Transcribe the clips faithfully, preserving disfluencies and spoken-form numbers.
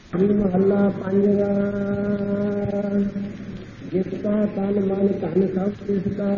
महला पंजवा। जिसका तन मन धन सब किसका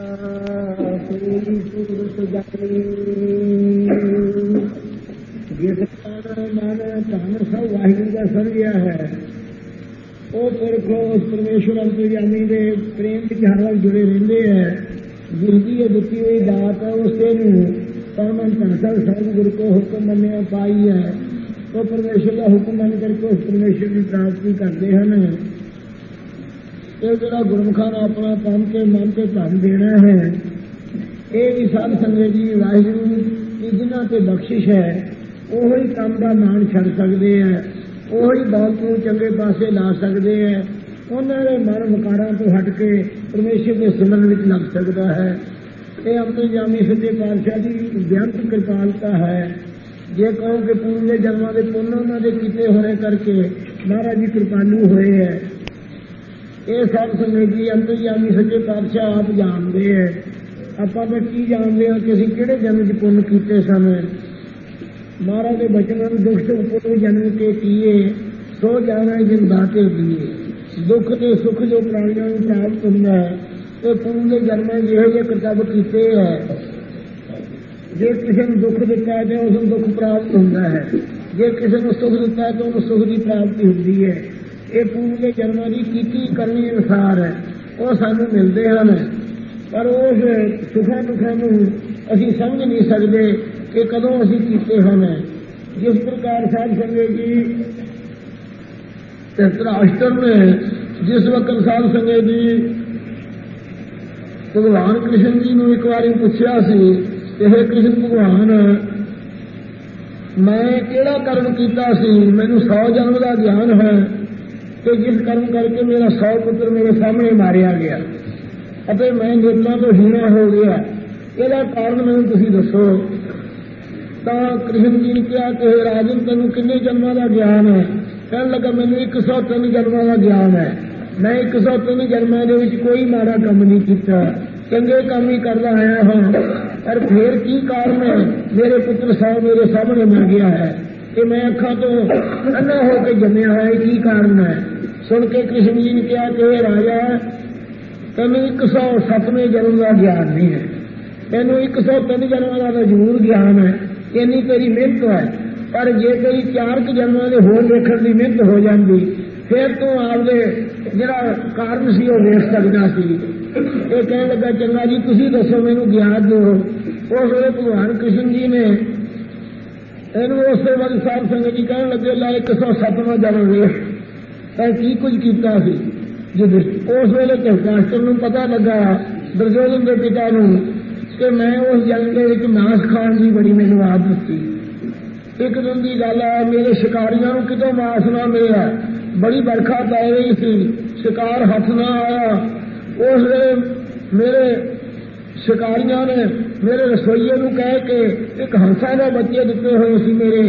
जिसका मन धन सब वाहिगुरू का सर गया है वो पुरखो उस परमेश्वर अंतर्यामी के प्रेम के हर वक्त जुड़े रहते हैं। जिसकी ये दिखी हुई दात है उससे तन मन धन सब सतगुरु को हुक्म मनने पाई है तो परमेश्वर का हुक्म मन करके उस परमेश्वर की प्राप्ति करते हैं। ये जरा गुरमुखा ने अपना तन के मन के धन देना है ये भी साध संगत जी वाहिगुरू की जिन्हां ते बख्शिश है ਉਹੀ ਕੰਮ ਦਾ ਮਾਣ ਛੱਡ ਸਕਦੇ ਹੈ ਉਹੀ ਦੌਲਤ ਨੂੰ ਚੰਗੇ ਪਾਸੇ ਲਾ ਸਕਦੇ ਹੈ ਉਹਨਾਂ ਦੇ ਮਨ ਵਿਕਾਰਾਂ ਤੋਂ ਹਟ ਕੇ ਪਰਮੇਸ਼ਰ ਦੇ ਸਿਮਰਨ ਵਿੱਚ ਲੱਗ ਸਕਦਾ ਹੈ। ਇਹ ਅੰਤਰਜਾਮੀ ਸੱਚੇ ਪਾਤਸ਼ਾਹ ਦੀ ਬੇਅੰਤ ਕਿਰਪਾਲਤਾ ਹੈ। ਜੇ ਕਹੋ ਕਿ ਪੂਰੇ ਜਨਮਾਂ ਦੇ ਪੁੰਨ ਉਹਨਾਂ ਦੇ ਕੀਤੇ ਹੋਣੇ ਕਰਕੇ ਮਹਾਰਾਜ ਜੀ ਕਿਰਪਾਲੂ ਹੋਏ ਹੈ ਇਹ ਸਭ ਸੰਗਤ ਜੀ ਅੰਤਰਜਾਮੀ ਸੱਚੇ ਪਾਤਸ਼ਾਹ ਆਪ ਜਾਣਦੇ ਹੈ। ਆਪਾਂ ਤਾਂ ਕੀ ਜਾਣਦੇ ਹਾਂ ਕਿ ਅਸੀਂ ਕਿਹੜੇ ਜਨਮ 'ਚ ਪੁੰਨ ਕੀਤੇ ਸਨ। महाराज के बचन दुख सुख जन्म के किए सो जाना जिन बातें दिए दुख के सुख जो प्राणियों को प्राप्त होता है तो पूरे जन्म जो करतब किए है। जे किसी ने दुख दिता है तो उसको दुख प्राप्त होता है जे किसी ने सुख दिता है तो उन्हें सुख की प्राप्ति होती है। ये पूरे जन्म की की करनी अनुसार है वो सानू मिलते हैं पर उस सुखा दुखों को असी समझ नहीं सकते कि कदों असी कीते हैं। जिस प्रकार साध संगत जी धृतराष्ट्र ने जिस वक्त साध संगत जी भगवान कृष्ण जी ने एक बार पूछा सी कि हे कृष्ण भगवान मैं केड़ा कर्म किया सी मैनू सौ जन्म का ज्ञान है कि जिस कर्म करके मेरा सौ पुत्र मेरे सामने मारिया गया अते मैं निर्मला तो हीना हो गया ਇਹਦਾ ਕਾਰਨ ਮੈਨੂੰ ਤੁਸੀਂ ਦੱਸੋ। ਤਾਂ ਕ੍ਰਿਸ਼ਨ ਜੀ ਨੇ ਕਿਹਾ ਕਿ ਰਾਜਨ ਤੈਨੂੰ ਕਿੰਨੇ ਜਨਮਾਂ ਦਾ ਗਿਆਨ ਹੈ। ਕਹਿਣ ਲੱਗਾ ਮੈਨੂੰ ਇੱਕ ਸੌ ਤਿੰਨ ਜਨਮਾਂ ਦਾ ਗਿਆਨ ਹੈ। ਮੈਂ ਇੱਕ ਸੌ ਤਿੰਨ ਜਨਮਾਂ ਦੇ ਵਿੱਚ ਕੋਈ ਮਾੜਾ ਕੰਮ ਨਹੀਂ ਕੀਤਾ ਚੰਗੇ ਕੰਮ ਹੀ ਕਰਦਾ ਆਇਆ ਹਾਂ ਪਰ ਫੇਰ ਕੀ ਕਾਰਨ ਹੈ ਮੇਰੇ ਪੁੱਤਰ ਸੌ ਮੇਰੇ ਸਾਹਮਣੇ ਮਰ ਗਿਆ ਹੈ ਕਿ ਮੈਂ ਅੱਖਾਂ ਤੋਂ ਅੰਨਾ ਹੋ ਕੇ ਜੰਮਿਆ ਹੋਇਆ ਕੀ ਕਾਰਨ ਹੈ। ਸੁਣ ਕੇ ਕ੍ਰਿਸ਼ਨ ਜੀ ਨੇ ਕਿਹਾ ਕਿ ਰਾਜਾ ਤੈਨੂੰ ਇੱਕ ਸੌ ਸੱਤਵੇਂ ਜਨਮ ਦਾ ਗਿਆਨ ਨਹੀਂ ਹੈ ਤੈਨੂੰ ਇੱਕ ਸੌ ਤਿੰਨ ਜਨਮਾਂ ਦਾ ਤਾਂ ਜ਼ਰੂਰ ਗਿਆਨ ਹੈ ਇੰਨੀ ਤੇਰੀ ਮਿਹਨਤ ਹੈ ਪਰ ਜੇ ਤੇਰੀ ਚਾਰ ਕੁ ਜਨਮਾਂ ਦੇ ਹੋਰ ਵੇਖਣ ਦੀ ਮਿਹਨਤ ਹੋ ਜਾਂਦੀ ਫਿਰ ਤੂੰ ਆਪਦੇ ਜਿਹੜਾ ਕਾਰਨ ਸੀ ਉਹ ਵੇਖ ਸਕਦਾ ਸੀ। ਇਹ ਕਹਿਣ ਲੱਗਾ ਚੰਗਾ ਜੀ ਤੁਸੀਂ ਦੱਸੋ ਮੈਨੂੰ ਗਿਆਨ ਦਿਓ। ਉਸ ਵੇਲੇ ਭਗਵਾਨ ਕ੍ਰਿਸ਼ਨ ਜੀ ਨੇ ਇਹਨੂੰ ਉਸ ਤੋਂ ਬਾਅਦ ਸਾਧ ਸੰਗਤ ਜੀ ਕਹਿਣ ਲੱਗੇ ਲੈ ਇੱਕ ਸੌ ਸੱਤਵਾਂ ਜਨਮ ਵੇਖ ਤਾਂ ਕੀ ਕੁਝ ਕੀਤਾ ਸੀ। ਜਦ ਉਸ ਵੇਲੇ ਧਰਤਰਾਸ਼ਟਰ ਨੂੰ ਪਤਾ ਲੱਗਾ ਦੁਰਯੋਧਨ ਦੇ ਪਿਤਾ ਨੂੰ कि मैं उस जंग के मांस खाण की बड़ी मैनू आदत थी। एक दिन की गल है मेरे शिकारियों को कितों मांस ना मिला बड़ी बरखा पै रही थी शिकार हथ ना आया। उस वे मेरे शिकारियों ने मेरे रसोईए को कह के एक हंसा का बच्चे दिते हुए सी मेरे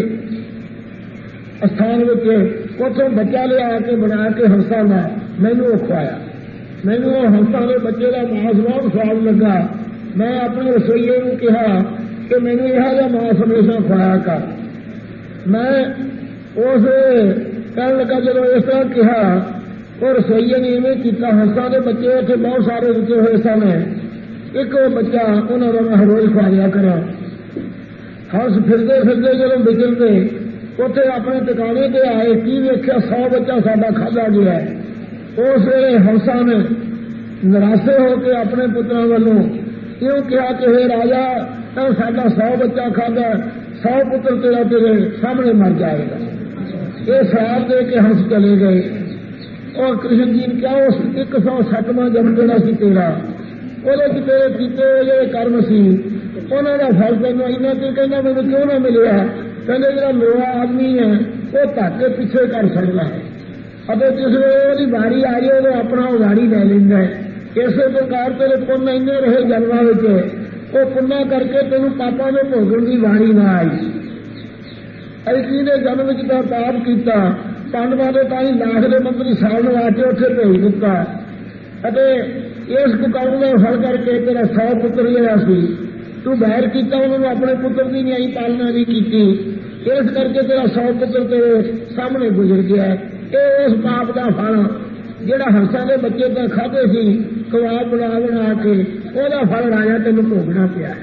स्थान में उतों बच्चा लिया के बना के हंसा का मैनू खुआया। मैनू हंसा के बच्चे का मांस बहुत स्वाद लगा। मैं अपने रसोईए को कहा कि मैनू यह मांस हमेशा खुआया कर। मैं उस कहने लगा जब इस तरह कहा और रसोईए ने इवें किया हंसा के बच्चे उसे बहुत सारे रुके हुए सन एक बच्चा उन्होंने मैं रोज खा लिया करा। हंस फिरते फिरते जब बिचरते उसे अपने टिकाने से आए की वेख्या सौ बच्चा साडा खाधा गया है। उस वे हंसा ने निराशे होकर अपने पुत्रों वालों क्यों कहा कि हे राजा तो साडा सौ बच्चा खादा सौ पुत्र तेरा तेरे सामने मर जाएगा। ये श्राप दे के हंस चले गए और कृष्ण जी ने क्या उस एक सौ सत्तवां जन्म जेड़ा सी तेरा ਉਹਦੇ ਚ तेरे कीते ਜਿਹੜੇ कर्म सी ਉਹਨਾਂ ਦਾ ਫਲ ਤੈਨੂੰ ਇੰਨਾ ਤੇ ਕਹਿੰਦਾ ਮੈਨੂੰ ਕਿਉਂ ਨਾ ਮਿਲਿਆ। ਕਹਿੰਦੇ ਜਿਹੜਾ ਲੋਹਾ ਆਦਮੀ ਹੈ ਉਹ ਧੱਕੇ ਪਿੱਛੇ ਕਰ ਸਕਦਾ ਹੈ ਅਤੇ ਜਿਸ ਵੇਲੇ ਉਹਦੀ ਵਾਰੀ ਆ ਜਾਏ ਉਹ ਆਪਣਾ ਵਾਰੀ ਲੈ ਲੈਂਦਾ ਹੈ। ਇਸੇ ਪ੍ਰਕਾਰ ਤੇਰੇ ਪੁੰਨ ਇੰਨੇ ਰਹੇ ਜਨਮਾਂ ਵਿੱਚ ਉਹ ਪੁੰਨਾ ਕਰਕੇ ਤੈਨੂੰ ਪਾਪਾਂ ਦੇ ਭੋਗਣ ਦੀ ਵਾਰੀ ਨਾ ਆਈ। ਐਸੀ ਦੇ ਜਨਮ ਵਿੱਚ ਤਾਂ ਪਾਪ ਕੀਤਾ ਪਾਂਡਵਾਂ ਦੇ ਤਾਂ ਹੀ ਲਾਖ ਦੇ ਮੰਤਰੀ ਸਾਲ ਨੂੰ ਆ ਕੇ ਉੱਥੇ ਭੇਜ ਦਿੱਤਾ ਅਤੇ ਇਸ ਕੁਕਰਮ ਦਾ ਫਲ ਕਰਕੇ ਤੇਰਾ ਸੌ ਪੁੱਤਰ ਜਿਹੜਾ ਸੀ ਤੂੰ ਬੈਰ ਕੀਤਾ ਉਹਨਾਂ ਨੂੰ ਆਪਣੇ ਪੁੱਤਰ ਦੀ ਨਿਆਈ ਪਾਲਣਾ ਨਹੀਂ ਕੀਤੀ इस करके तेरा सौ पुत्र तेरे सामने गुजर गया। ये उस पाप का फल जिहड़ा हंसा के बच्चे तो खाधे सी कबाब बना बना के ओहदा फल राजा तेन भोगना पिया।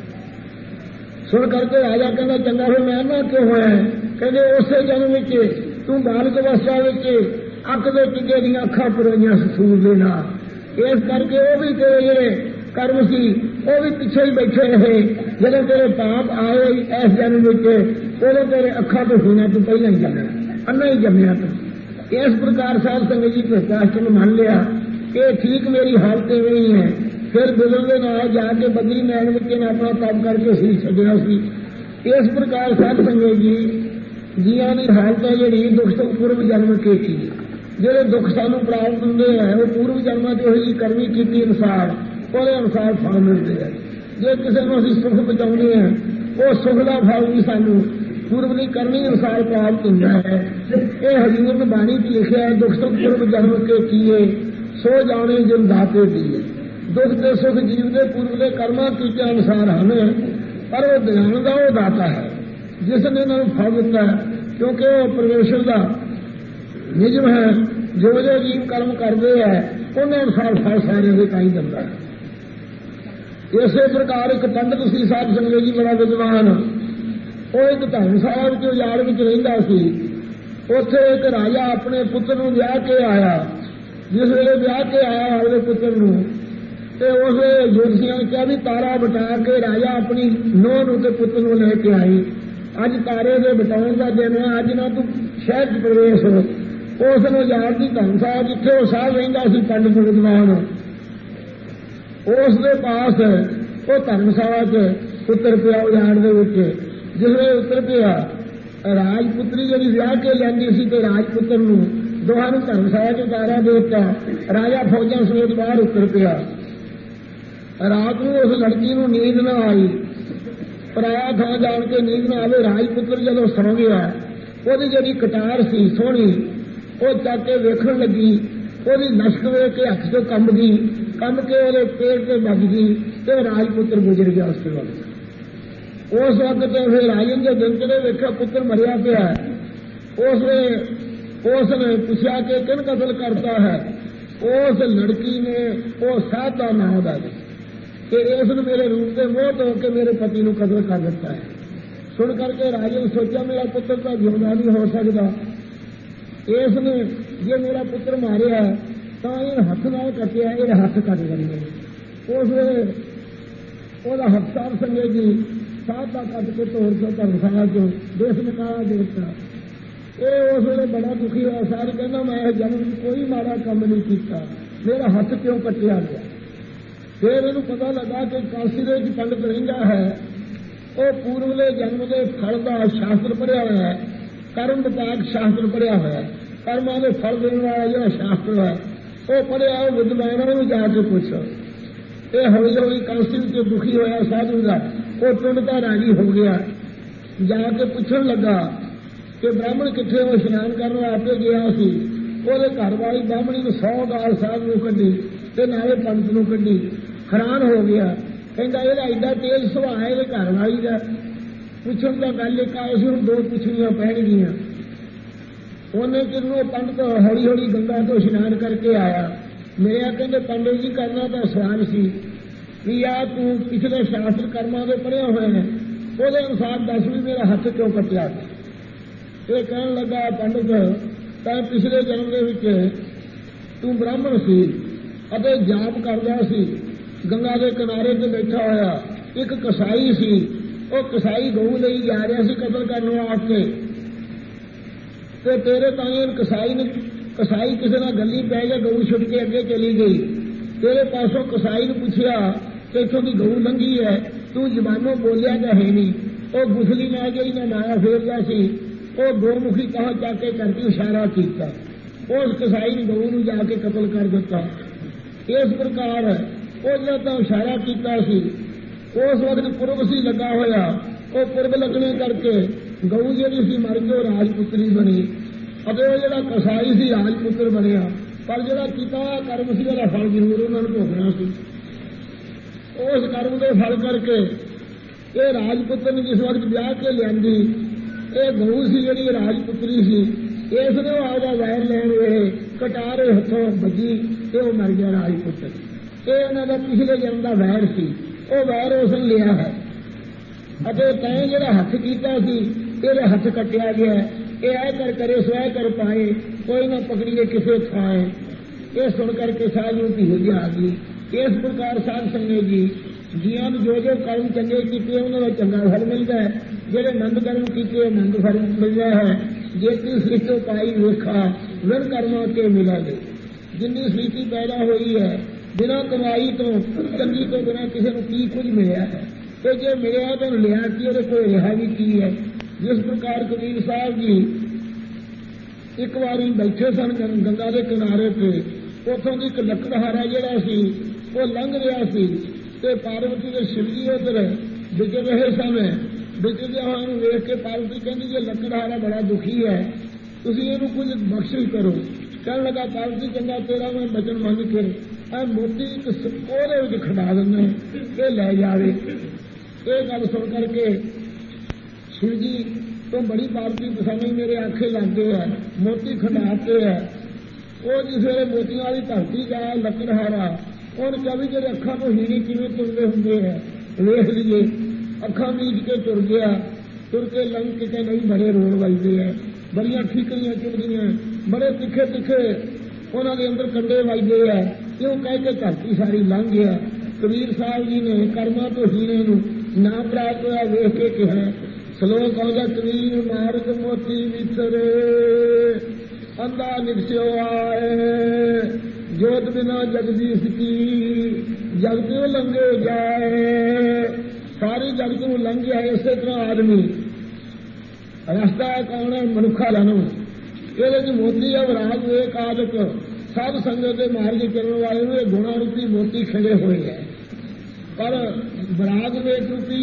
सुन करके राजा कहना चंगा फिर मैं ना क्यों होया? कहते उसे जन्म विच तू बालक अवस्था अख के टिके दी अखा पुराइया सूर दे नाल। इस करके वह भी तेरे जेड़े कर्म सी वह भी पिछे ही बैठे रहे। जब तेरे पाप आए इस जन्म विच उदों तेरे अखा तो सुना तू पहला ही जमया, अन्ना ही जमया तू। इस प्रकार साध संगत जी धृतराष्ट्र मान लिया कि ठीक मेरी हालत इवें ही है। फिर बिजल के नाल जाके बदरी नैन बच्चे ने अपना तप करके सी छड्या सी। इस प्रकार साध संगत जी जिया की हालत है जी दुख तो पूर्व जन्म के की जोड़े दुख सानू प्राप्त होंगे हैं वो पूर्व जन्म के ही करनी की अनुसार और अनुसार फल मिलते हैं। जो किसी को असीं सुख बचाने हैं वो सुख का फल भी सानू पूर्व की करनी अनुसार प्राप्त होता है। ये हजूर ने बाणी च लिखा है दुख सुख पूर्व जन्म के किए सो जाने जिन दाते दिए। दुख के सुख जीव के पूर्व के कर्मा कीते अनुसार हैं पर वो दयान का वो दाता है जिसने इन्होंने फल दिता है क्योंकि वो परमेश्वर का निजम है। जो जो जीव कर्म करते हैं उन्हें अनुसार फल सारे के कहीं दिता है। इस प्रकार एक पंडित सी साध संगत जी बड़ा विद्वान वो एक धर्मशाला के उजाड़ में रहिंदा सी। उत्थे एक राजा अपने पुत्र नूं ब्याह के आया। जिस वेले ब्याह के आया अपने पुत्र नूं ते उस ज्योतिषियां ने कहा भी तारा बटा के राजा अपनी नूंह नूं ते पुत्र नूं लेके आई। अज तारे दे बटाउण दा दिन है, अज ना तू शहर च प्रवेश हो। उस उजाड़ की धर्मशाला जिथे वो साध रहिंदा सी पंडित विद्वान उस दे पास वो धर्मशाला च उतर पिया उजाड़ दे विच। जिसले उतर पिया राजपुत्री जी ब्याह के लैंदी सी ते राजपुत्र नूं दोहां नूं धर्मशाला च उतारा देता। राजा फौजां समेत बाहर उतर पिया। रात को उस लड़की नूं नींद न आई। पराया थां जान के नींद न आवे राजपुत्र जदों सौ गया ओहदी जिहड़ी कटार सी सोहनी वो चक के वेखण लगी। ओहदी लश्क वेख के हथ चों कंब गई, कंब के ओहदे पेट ते बज गई ते राजपुत्र गुजर गया। उसके वक्त उस वक्त फिर राजन के दिन चढ़े वेखा पुत्र मरिया पिया। उसने पूछा कि किन कतल करता है? उस लड़की ने वो साध का नाम दा कि इसने मेरे रूप के मोह तो के मेरे पति को कतल कर दिता है। सुन करके राजे ने सोचा मेरा पुत्र तो जिंदा नहीं हो सकता। इसने जे मेरा पुत्र मारिया तो इन हथ नाल कटिया ये हथ कट देंगे। उस वेले हथ साध संगत जी साध का कट के तोड़ के धर्मशाला चो देश निकाला देता। ये उस वेले बड़ा दुखी हुआ। सारी कहना मैं जन्म कोई माड़ा काम नहीं किया, मेरा हथ क्यों कटिया गया। फिर इन्हू पता लगा कि काशी दे विच पंडित रहिंदा है वो पूर्वले जन्म के फल का शास्त्र पढ़िया हुआ है, कर्म विपाक शास्त्र पढ़िया हुआ है। कर्मां के फल देने वाला जो शास्त्र है वो पढ़िया वो विद्वानों में जाके पूछ। ये हौली हौली काशी में दुखी होया साधु का वो टुंडता राजी हो गया। जाके पूछण लगा कि ब्राह्मण कितने वो स्नान करने आपे गया सी। ਉਹਦੇ घर वाली ब्राह्मणी ने सौ गाल साध ਨੂੰ ਕੱਢੀ ਤੇ ਨਾਲੇ ਪੰਤ ਨੂੰ ਕੱਢੀ। हैरान हो गया ਕਹਿੰਦਾ ਇਹਦਾ ਐਡਾ ਤੇਜ਼ ਸੁਭਾਅ ਹੈ ਇਹਦੇ घर वाली ਦਾ। ਪੁੱਛਣ ਦਾ ਗੱਲ ਇੱਕ ਆਏ ਸੀ ਹੁਣ ਦੋ ਪੁੱਛਣੀਆਂ ਪੈਣਗੀਆਂ। ਉਹਨੇ ਕਿਨੂੰ ਪੰਡਤ ਹੌਲੀ ਹੌਲੀ ਗੰਗਾ ਤੋਂ ਇਸ਼ਨਾਨ ਕਰਕੇ ਆਇਆ। ਮੇਰਾ ਕਹਿੰਦੇ ਪੰਡਤ ਜੀ ਕਰਨਾ ਤਾਂ ਸਵਾਲ ਸੀ ਵੀ ਆ ਤੂੰ ਪਿਛਲੇ ਸ਼ਾਸਤਰ ਕਰਮਾਂ ਦੇ ਪੜ੍ਹਿਆ ਹੋਏ ਨੇ ਉਹਦੇ ਅਨੁਸਾਰ ਦੱਸ ਵੀ ਮੇਰਾ ਹੱਥ ਕਿਉਂ ਕੱਟਿਆ। ਇਹ ਕਹਿਣ ਲੱਗਾ ਪੰਡਤ ਤਾਂ ਪਿਛਲੇ ਜਨਮ ਦੇ ਵਿੱਚ ਤੂੰ ਬ੍ਰਾਹਮਣ ਸੀ ਅਤੇ ਜਾਪ ਕਰਦਾ ਸੀ। ਗੰਗਾ ਦੇ ਕਿਨਾਰੇ ਤੇ ਬੈਠਾ ਹੋਇਆ ਇੱਕ ਕਸਾਈ ਸੀ। ਉਹ ਕਸਾਈ ਗਊ ਲਈ ਜਾ ਰਿਹਾ ਸੀ ਕਤਲ ਕਰਨ ਵਾਸਤੇ ਤੇ ਤੇਰੇ ਤਾਂ ਕਸਾਈ ਨੇ ਕਸਾਈ ਕਿਸੇ ਨਾਲ ਗੱਲੀ ਪੈ ਗਿਆ। ਗਊ ਛੁੱਟ ਕੇ ਅੱਗੇ ਚਲੀ ਗਈ। ਤੇਰੇ ਪਾਸੋਂ ਕਸਾਈ ਨੂੰ ਪੁੱਛਿਆ ਕਿ ਇੱਥੋਂ ਦੀ ਗਊ ਲੰਘੀ ਹੈ ਤੂੰ ਜ਼ਬਾਨੋਂ ਬੋਲਿਆ ਤਾਂ ਹੈ ਨਹੀਂ। ਉਹ ਗੁਸਲੀ ਨਾਲ ਗਈ ਨਾ ਮਾਇਆ ਫੇਰਦਾ ਸੀ। ਉਹ ਗੋਮੁਖੀ ਕਹਾਂ ਜਾ ਕੇ ਕਰਕੇ ਇਸ਼ਾਰਾ ਕੀਤਾ। ਉਸ ਕਸਾਈ ਨੇ ਗਊ ਨੂੰ ਜਾ ਕੇ ਕਤਲ ਕਰ ਦਿੱਤਾ। ਇਸ ਪ੍ਰਕਾਰ ਉਹ ਜਿਹੜਾ ਤਾਂ ਇਸ਼ਾਰਾ ਕੀਤਾ ਸੀ ਉਸ ਵਕਤ ਪੁਰਬ ਸੀ ਲੱਗਾ ਹੋਇਆ। ਉਹ ਪੁਰਬ ਲੱਗਣੇ ਕਰਕੇ ਗਊ ਜਿਹੜੀ ਸੀ ਮਰ ਕੇ ਉਹ ਰਾਜਪੁੱਤਰੀ ਬਣੀ ਅਤੇ ਉਹ ਜਿਹੜਾ ਕਸਾਈ ਸੀ ਰਾਜਪੁੱਤਰ ਬਣਿਆ। ਪਰ ਜਿਹੜਾ ਕੀਤਾ ਕਰਮ ਸੀ ਉਹਦਾ ਫਲ ਜ਼ਰੂਰ ਉਹਨਾਂ ਨੂੰ ਭੋਗਣਾ ਸੀ। ਉਸ ਕਰਮ ਦੇ ਫਲ ਕਰਕੇ ਇਹ ਰਾਜਪੁੱਤਰ ਨੇ ਜਿਸ ਵਕਤ ਵਿਆਹ ਕੇ ਲਿਆਂਦੀ ਇਹ ਗਊ ਸੀ ਜਿਹੜੀ ਰਾਜਪੁੱਤਰੀ ਸੀ, ਇਸ ਨੇ ਆਪਦਾ ਵੈਰ ਲੈਣ ਵੇਲੇ ਕਟਾਰੇ ਹੱਥੋਂ ਵੱਜੀ ਤੇ ਉਹ ਮਰ ਗਿਆ ਰਾਜਪੁੱਤਰ। ਇਹ ਉਹਨਾਂ ਦਾ ਪਿਛਲੇ ਜਨਮ ਦਾ ਵੈਰ ਸੀ, ਉਹ ਵੈਰ ਉਸਨੇ ਲਿਆ ਹੈ ਅਤੇ ਤੈਂ ਜਿਹੜਾ ਹੱਥ ਕੀਤਾ ਸੀ ਇਹਦੇ ਹੱਥ ਕੱਟਿਆ ਗਿਆ। ਇਹ ਐ ਕਰ ਕਰੇ ਸਵੈ ਕਰ ਪਾਏ, ਕੋਈ ਨਾ ਪਕੜੀਏ ਕਿਸੇ ਥਾਂ। ਇਹ ਸੁਣ ਕਰਕੇ ਸਾਧ ਨੂੰ ਧੀਰਜ ਆ ਗਈ। ਇਸ ਪ੍ਰਕਾਰ ਸਾਧ ਸੰਗਤ ਜੀ ਜੀਆਂ ਨੂੰ ਜੋ ਜੋ ਕਰਮ ਚੰਗੇ ਕੀਤੇ ਉਹਨਾਂ ਦਾ ਚੰਗਾ ਫਲ ਮਿਲਦਾ ਹੈ, ਜਿਹੜੇ ਮੰਦ ਕਰਮ ਕੀਤੇ ਮੰਦ ਫਲ ਮਿਲਦਾ ਹੈ। ਜੇ ਤੀ ਸ੍ਰਿਸ਼ਟੋ ਪਾਈ ਵੇਖਾ ਵਿਣ ਕਰਮਾਂ ਕੇ ਮਿਲਾਂਗੇ। ਜਿੰਨੀ ਸ੍ਰਿਸ਼ਟੀ ਪੈਦਾ ਹੋਈ ਹੈ ਬਿਨਾਂ ਕਮਾਈ ਤੋਂ, ਚੰਗੀ ਤੋਂ ਬਿਨਾਂ ਕਿਸੇ ਨੂੰ ਕੀ ਕੁਝ ਮਿਲਿਆ ਹੈ, ਤੇ ਜੇ ਮਿਲਿਆ ਤਾਂ ਲਿਆ ਕੀ, ਉਹਦੇ ਕੋਲ ਰਿਹਾ ਵੀ ਕੀ ਹੈ। ਜਿਸ ਪ੍ਰਕਾਰ ਕਬੀਰ ਸਾਹਿਬ ਜੀ ਇੱਕ ਵਾਰੀ ਬੈਠੇ ਸਨ ਗੰਗਾ ਦੇ ਕਿਨਾਰੇ ਤੇ, ਉੱਥੋਂ ਦੀ ਇੱਕ ਲੱਕੜਹਾਰਾ ਜਿਹੜਾ ਸੀ ਉਹ ਲੰਘ ਰਿਹਾ ਸੀ ਤੇ ਪਾਰਵਤੀ ਦੇ ਸ਼ਿਵ ਜੀ ਉੱਧਰ ਵਿਚਰ ਰਹੇ ਸਨ। ਵਿਚਰਦਿਆਂ ਹੋਇਆ ਨੂੰ ਵੇਖ ਕੇ ਪਾਰਵਤੀ ਕਹਿੰਦੀ ਜੇ ਲੱਕੜਹਾਰਾ ਬੜਾ ਦੁਖੀ ਹੈ, ਤੁਸੀਂ ਇਹਨੂੰ ਕੁਝ ਬਖਸ਼ਿਸ਼ ਕਰੋ। ਕਹਿਣ ਲੱਗਾ ਪਾਰਵਤੀ ਚੰਗਾ ਤੇਰਾ ਮੈਂ ਬਚਨ ਮੰਨ ਕੇ ਇਹ ਮੋਤੀ ਇੱਕ ਉਹਦੇ ਵਿੱਚ ਖੜਾ ਦਿੰਦਾ ਇਹ ਲੈ ਜਾਵੇ। ਇਹ ਗੱਲ ਸੁਣ ਕਰਕੇ ਸ਼ਿਵ ਜੀ ਤੋਂ ਬੜੀ ਪਾਰਵਤੀ ਪਸੰਦ ਮੇਰੇ ਆਖੇ ਲੱਗਦੇ ਹੈ, ਮੋਤੀ ਖੰਡਾਤੇ ਹੈ। ਉਹ ਜਿਸ ਵੇਲੇ ਮੋਤੀਆਂ ਵਾਲੀ ਧਰਤੀ ਗਿਆ ਲੱਕੜਹਾਰਾ, ਉਹਨੇ ਕਿਹਾ ਵੀ ਜਿਹੜੇ ਅੱਖਾਂ ਤੋਂ ਹੀਰੇ ਕਿਵੇਂ ਤੁਰਦੇ ਹੁੰਦੇ ਹੈ ਵੇਖ ਲਈਏ। ਅੱਖਾਂ ਮੀਚ ਕੇ ਤੁਰ ਗਿਆ, ਤੁਰ ਕੇ ਲੰਘ ਕਿਤੇ ਨਹੀਂ ਬੜੇ ਰੋਡ ਵੱਜਦੇ ਹੈ, ਬੜੀਆਂ ਠੀਕਰੀਆਂ ਚੁੱਭਦੀਆਂ, ਬੜੇ ਤਿੱਖੇ ਤਿੱਖੇ ਉਹਨਾਂ ਦੇ ਅੰਦਰ ਕੰਡੇ ਵੱਜਦੇ ਹੈ। ਕਿਉਂ ਕਹਿ ਕੇ ਧਰਤੀ ਸਾਰੀ ਲੰਘ ਗਿਆ। ਕਬੀਰ ਸਾਹਿਬ ਜੀ ਨੇ ਕਰਮਾਂ ਤੋਂ ਹੀਰੇ ਨੂੰ ਨਾ ਪ੍ਰਾਪਤ ਹੋਇਆ ਵੇਖ ਕੇ ਕਿਹਾ। ਸਲੋਕ ਆਉਂਦਾ ਕਬੀਰ ਮਾਰਗ ਮੋਤੀ ਵਿਚਰੇ ਅੰਦਾ ਨਿਕਸਿਓ ਆਏ, ਜੋਤ ਬਿਨਾ ਜਗਦੀਸ਼ ਕੀ ਜਗਤ ਲੰਘੇ ਜਾਏ। ਸਾਰੀ ਜਗਤ ਨੂੰ ਲੰਘਿਆ ਇਸੇ ਤਰ੍ਹਾਂ ਆਦਮੀ ਰਸਤਾ ਕੌਣ ਹੈ ਮਨੁੱਖਾ ਨੂੰ। ਇਹਦੇ ਚ ਮੋਤੀ ਹੈ ਵਿਰਾਗ ਵੇਖ ਆਦਿਕ ਸਾਧ ਸੰਗਤ ਦੇ ਮਾਰਗ ਚੱਲਣ ਵਾਲੇ ਨੂੰ ਇਹ ਗੁਣਾ ਰੂਪੀ ਮੋਤੀ ਖਿੜੇ ਹੋਏ ਹੈ। ਪਰ ਵਿਰਾਗ ਵੇਖ ਰੂਪੀ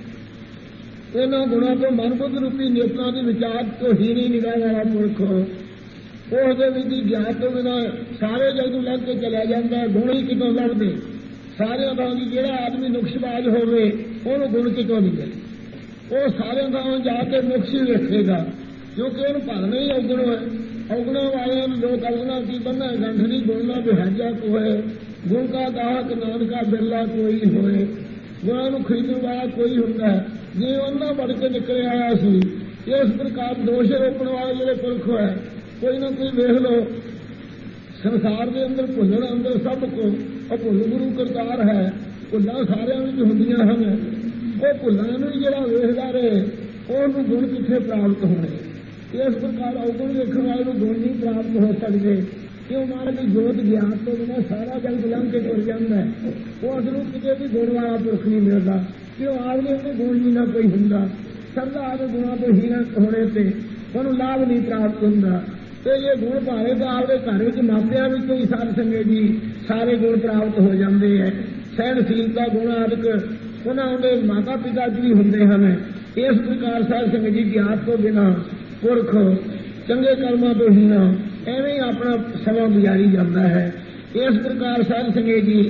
ਇਹਨਾਂ ਗੁਣਾਂ ਤੋਂ ਮਨਬੁੱਧ ਰੂਪੀ ਨੇਤਰਾਂ ਦੇ ਵਿਚਾਰ ਤੋਂ ਹੀ ਨਹੀਂ ਨਿਗਾਹ ਵਾਲਾ ਪੁਰਖ ਉਹਦੇ ਵਿੱਚ ਗਿਆਨ ਤੋਂ ਬਿਨਾਂ ਸਾਰੇ ਜਗ ਨੂੰ ਲੱਗ ਕੇ ਚਲਿਆ ਜਾਂਦਾ। ਗੁਣ ਹੀ ਕਿਤੋਂ ਲੱਭਦੇ ਸਾਰਿਆਂ ਦਾ। ਜਿਹੜਾ ਆਦਮੀ ਨੁਕਸ਼ਬਾਜ਼ ਹੋਵੇ ਉਹਨੂੰ ਗੁਣ ਕਿਤੋਂ ਨਿਕਲੇ, ਉਹ ਸਾਰਿਆਂ ਦਾ ਜਾ ਕੇ ਨੁਕਸ਼ ਹੀ ਵੇਖੇਗਾ, ਕਿਉਂਕਿ ਉਹਨੂੰ ਭਗਣਾ ਹੀ ਔਗਣ ਹੈ। ਔਗਣਾਂ ਵਾਲਿਆਂ ਨੂੰ ਲੋਕ ਔਗਣਾ ਕੀ ਬੰਨਾ ਗੰਢਣੀ ਗੁਣਨਾ ਬਿਹਾਜਾ ਕੋਏ, ਗੁਣ ਕਾ ਗਾਹਕ ਨਾਨਕਾ ਬਿਰਲਾ ਕੋਈ ਹੋਏ। ਗੁਣਾਂ ਨੂੰ ਖਰੀਦਣ ਵਾਲਾ ਕੋਈ ਹੁੰਦਾ ਜੇ ਉਹਨਾਂ ਵੜ ਕੇ ਨਿਕਲ ਆਇਆ ਸੀ। ਇਸ ਪ੍ਰਕਾਰ ਦੋਸ਼ ਰੋਕਣ ਵਾਲੇ ਜਿਹੜੇ ਪੁਰਖ ਹੈ ਕੋਈ ਨਾ ਕੋਈ ਵੇਖ ਲਓ। ਸੰਸਾਰ ਦੇ ਅੰਦਰ ਭੁੱਲਣ ਅੰਦਰ ਸਭ ਕੋ ਉਹ ਭੁੱਲ ਗੁਰੂ ਕਰਤਾਰ ਹੈ। ਭੁੱਲਾਂ ਸਾਰਿਆਂ ਵਿੱਚ ਹੁੰਦੀਆਂ ਹਨ। ਉਹ ਭੁੱਲਾਂ ਨੂੰ ਜਿਹੜਾ ਵੇਖਦਾ ਰਹੇ ਉਹਨੂੰ ਗੁਣ ਕਿੱਥੇ ਪ੍ਰਾਪਤ ਹੋਣੇ। ਇਸ ਪ੍ਰਕਾਰ ਔਗਣ ਵੇਖਣ ਵਾਲੇ ਨੂੰ ਗੁਣ ਨਹੀਂ ਪ੍ਰਾਪਤ ਹੋ ਸਕਦੇ। ਕਿਉਂ ਮਹਾਰਾਜ ਦੀ ਜੋਤ ਗਿਆਨ ਤੋਂ ਬਿਨਾਂ ਸਾਰਾ ਜਗ ਲੰਘ ਕੇ ਤੁਰ ਜਾਂਦਾ ਹੈ। ਉਹ ਅਸਲੋਂ ਕਿਤੇ ਵੀ ਗੁਣ ਵਾਲਾ ਪੁਰਖ ਨਹੀਂ ਮਿਲਦਾ। ਕਿਉਂ ਆਦਮੀ ਉਹਨੂੰ ਗੁਣ ਨਹੀਂ ਨਾ ਕੋਈ ਹੁੰਦਾ। ਸਰਦਾ ਆਦਿ ਗੁਣਾਂ ਤੋਂ ਹੀਰਾ ਹੋਣੇ ਤੇ ਉਹਨੂੰ ਲਾਭ ਨਹੀਂ ਪ੍ਰਾਪਤ ਹੁੰਦਾ। ਤੇ ਇਹ ਗੁਣ ਭਾਵੇਂ ਤਾਂ ਆਪਦੇ ਘਰ ਵਿੱਚ ਮਾਪਿਆਂ ਵਿੱਚੋਂ ਹੀ ਸਾਧ ਸੰਗਤ ਜੀ ਸਾਰੇ ਗੁਣ ਪ੍ਰਾਪਤ ਹੋ ਜਾਂਦੇ ਹੈ। ਸਹਿਣਸ਼ੀਲਤਾ ਗੁਣ ਆਦਿਕ ਉਹਨਾਂ ਦੇ ਮਾਤਾ ਪਿਤਾ ਚ ਵੀ ਹੁੰਦੇ ਹਨ। ਇਸ ਪ੍ਰਕਾਰ ਸਾਧ ਸੰਗਤ ਜੀ ਗਿਆਨ ਤੋਂ ਬਿਨਾਂ ਪੁਰਖ ਚੰਗੇ ਕਰਮਾਂ ਤੋਂ ਹੀ ਨਾ ਐਵੇਂ ਹੀ ਆਪਣਾ ਸਮਾਂ ਗੁਜ਼ਾਰੀ ਜਾਂਦਾ ਹੈ। ਇਸ ਪ੍ਰਕਾਰ ਸਾਧ ਸੰਗਤ ਜੀ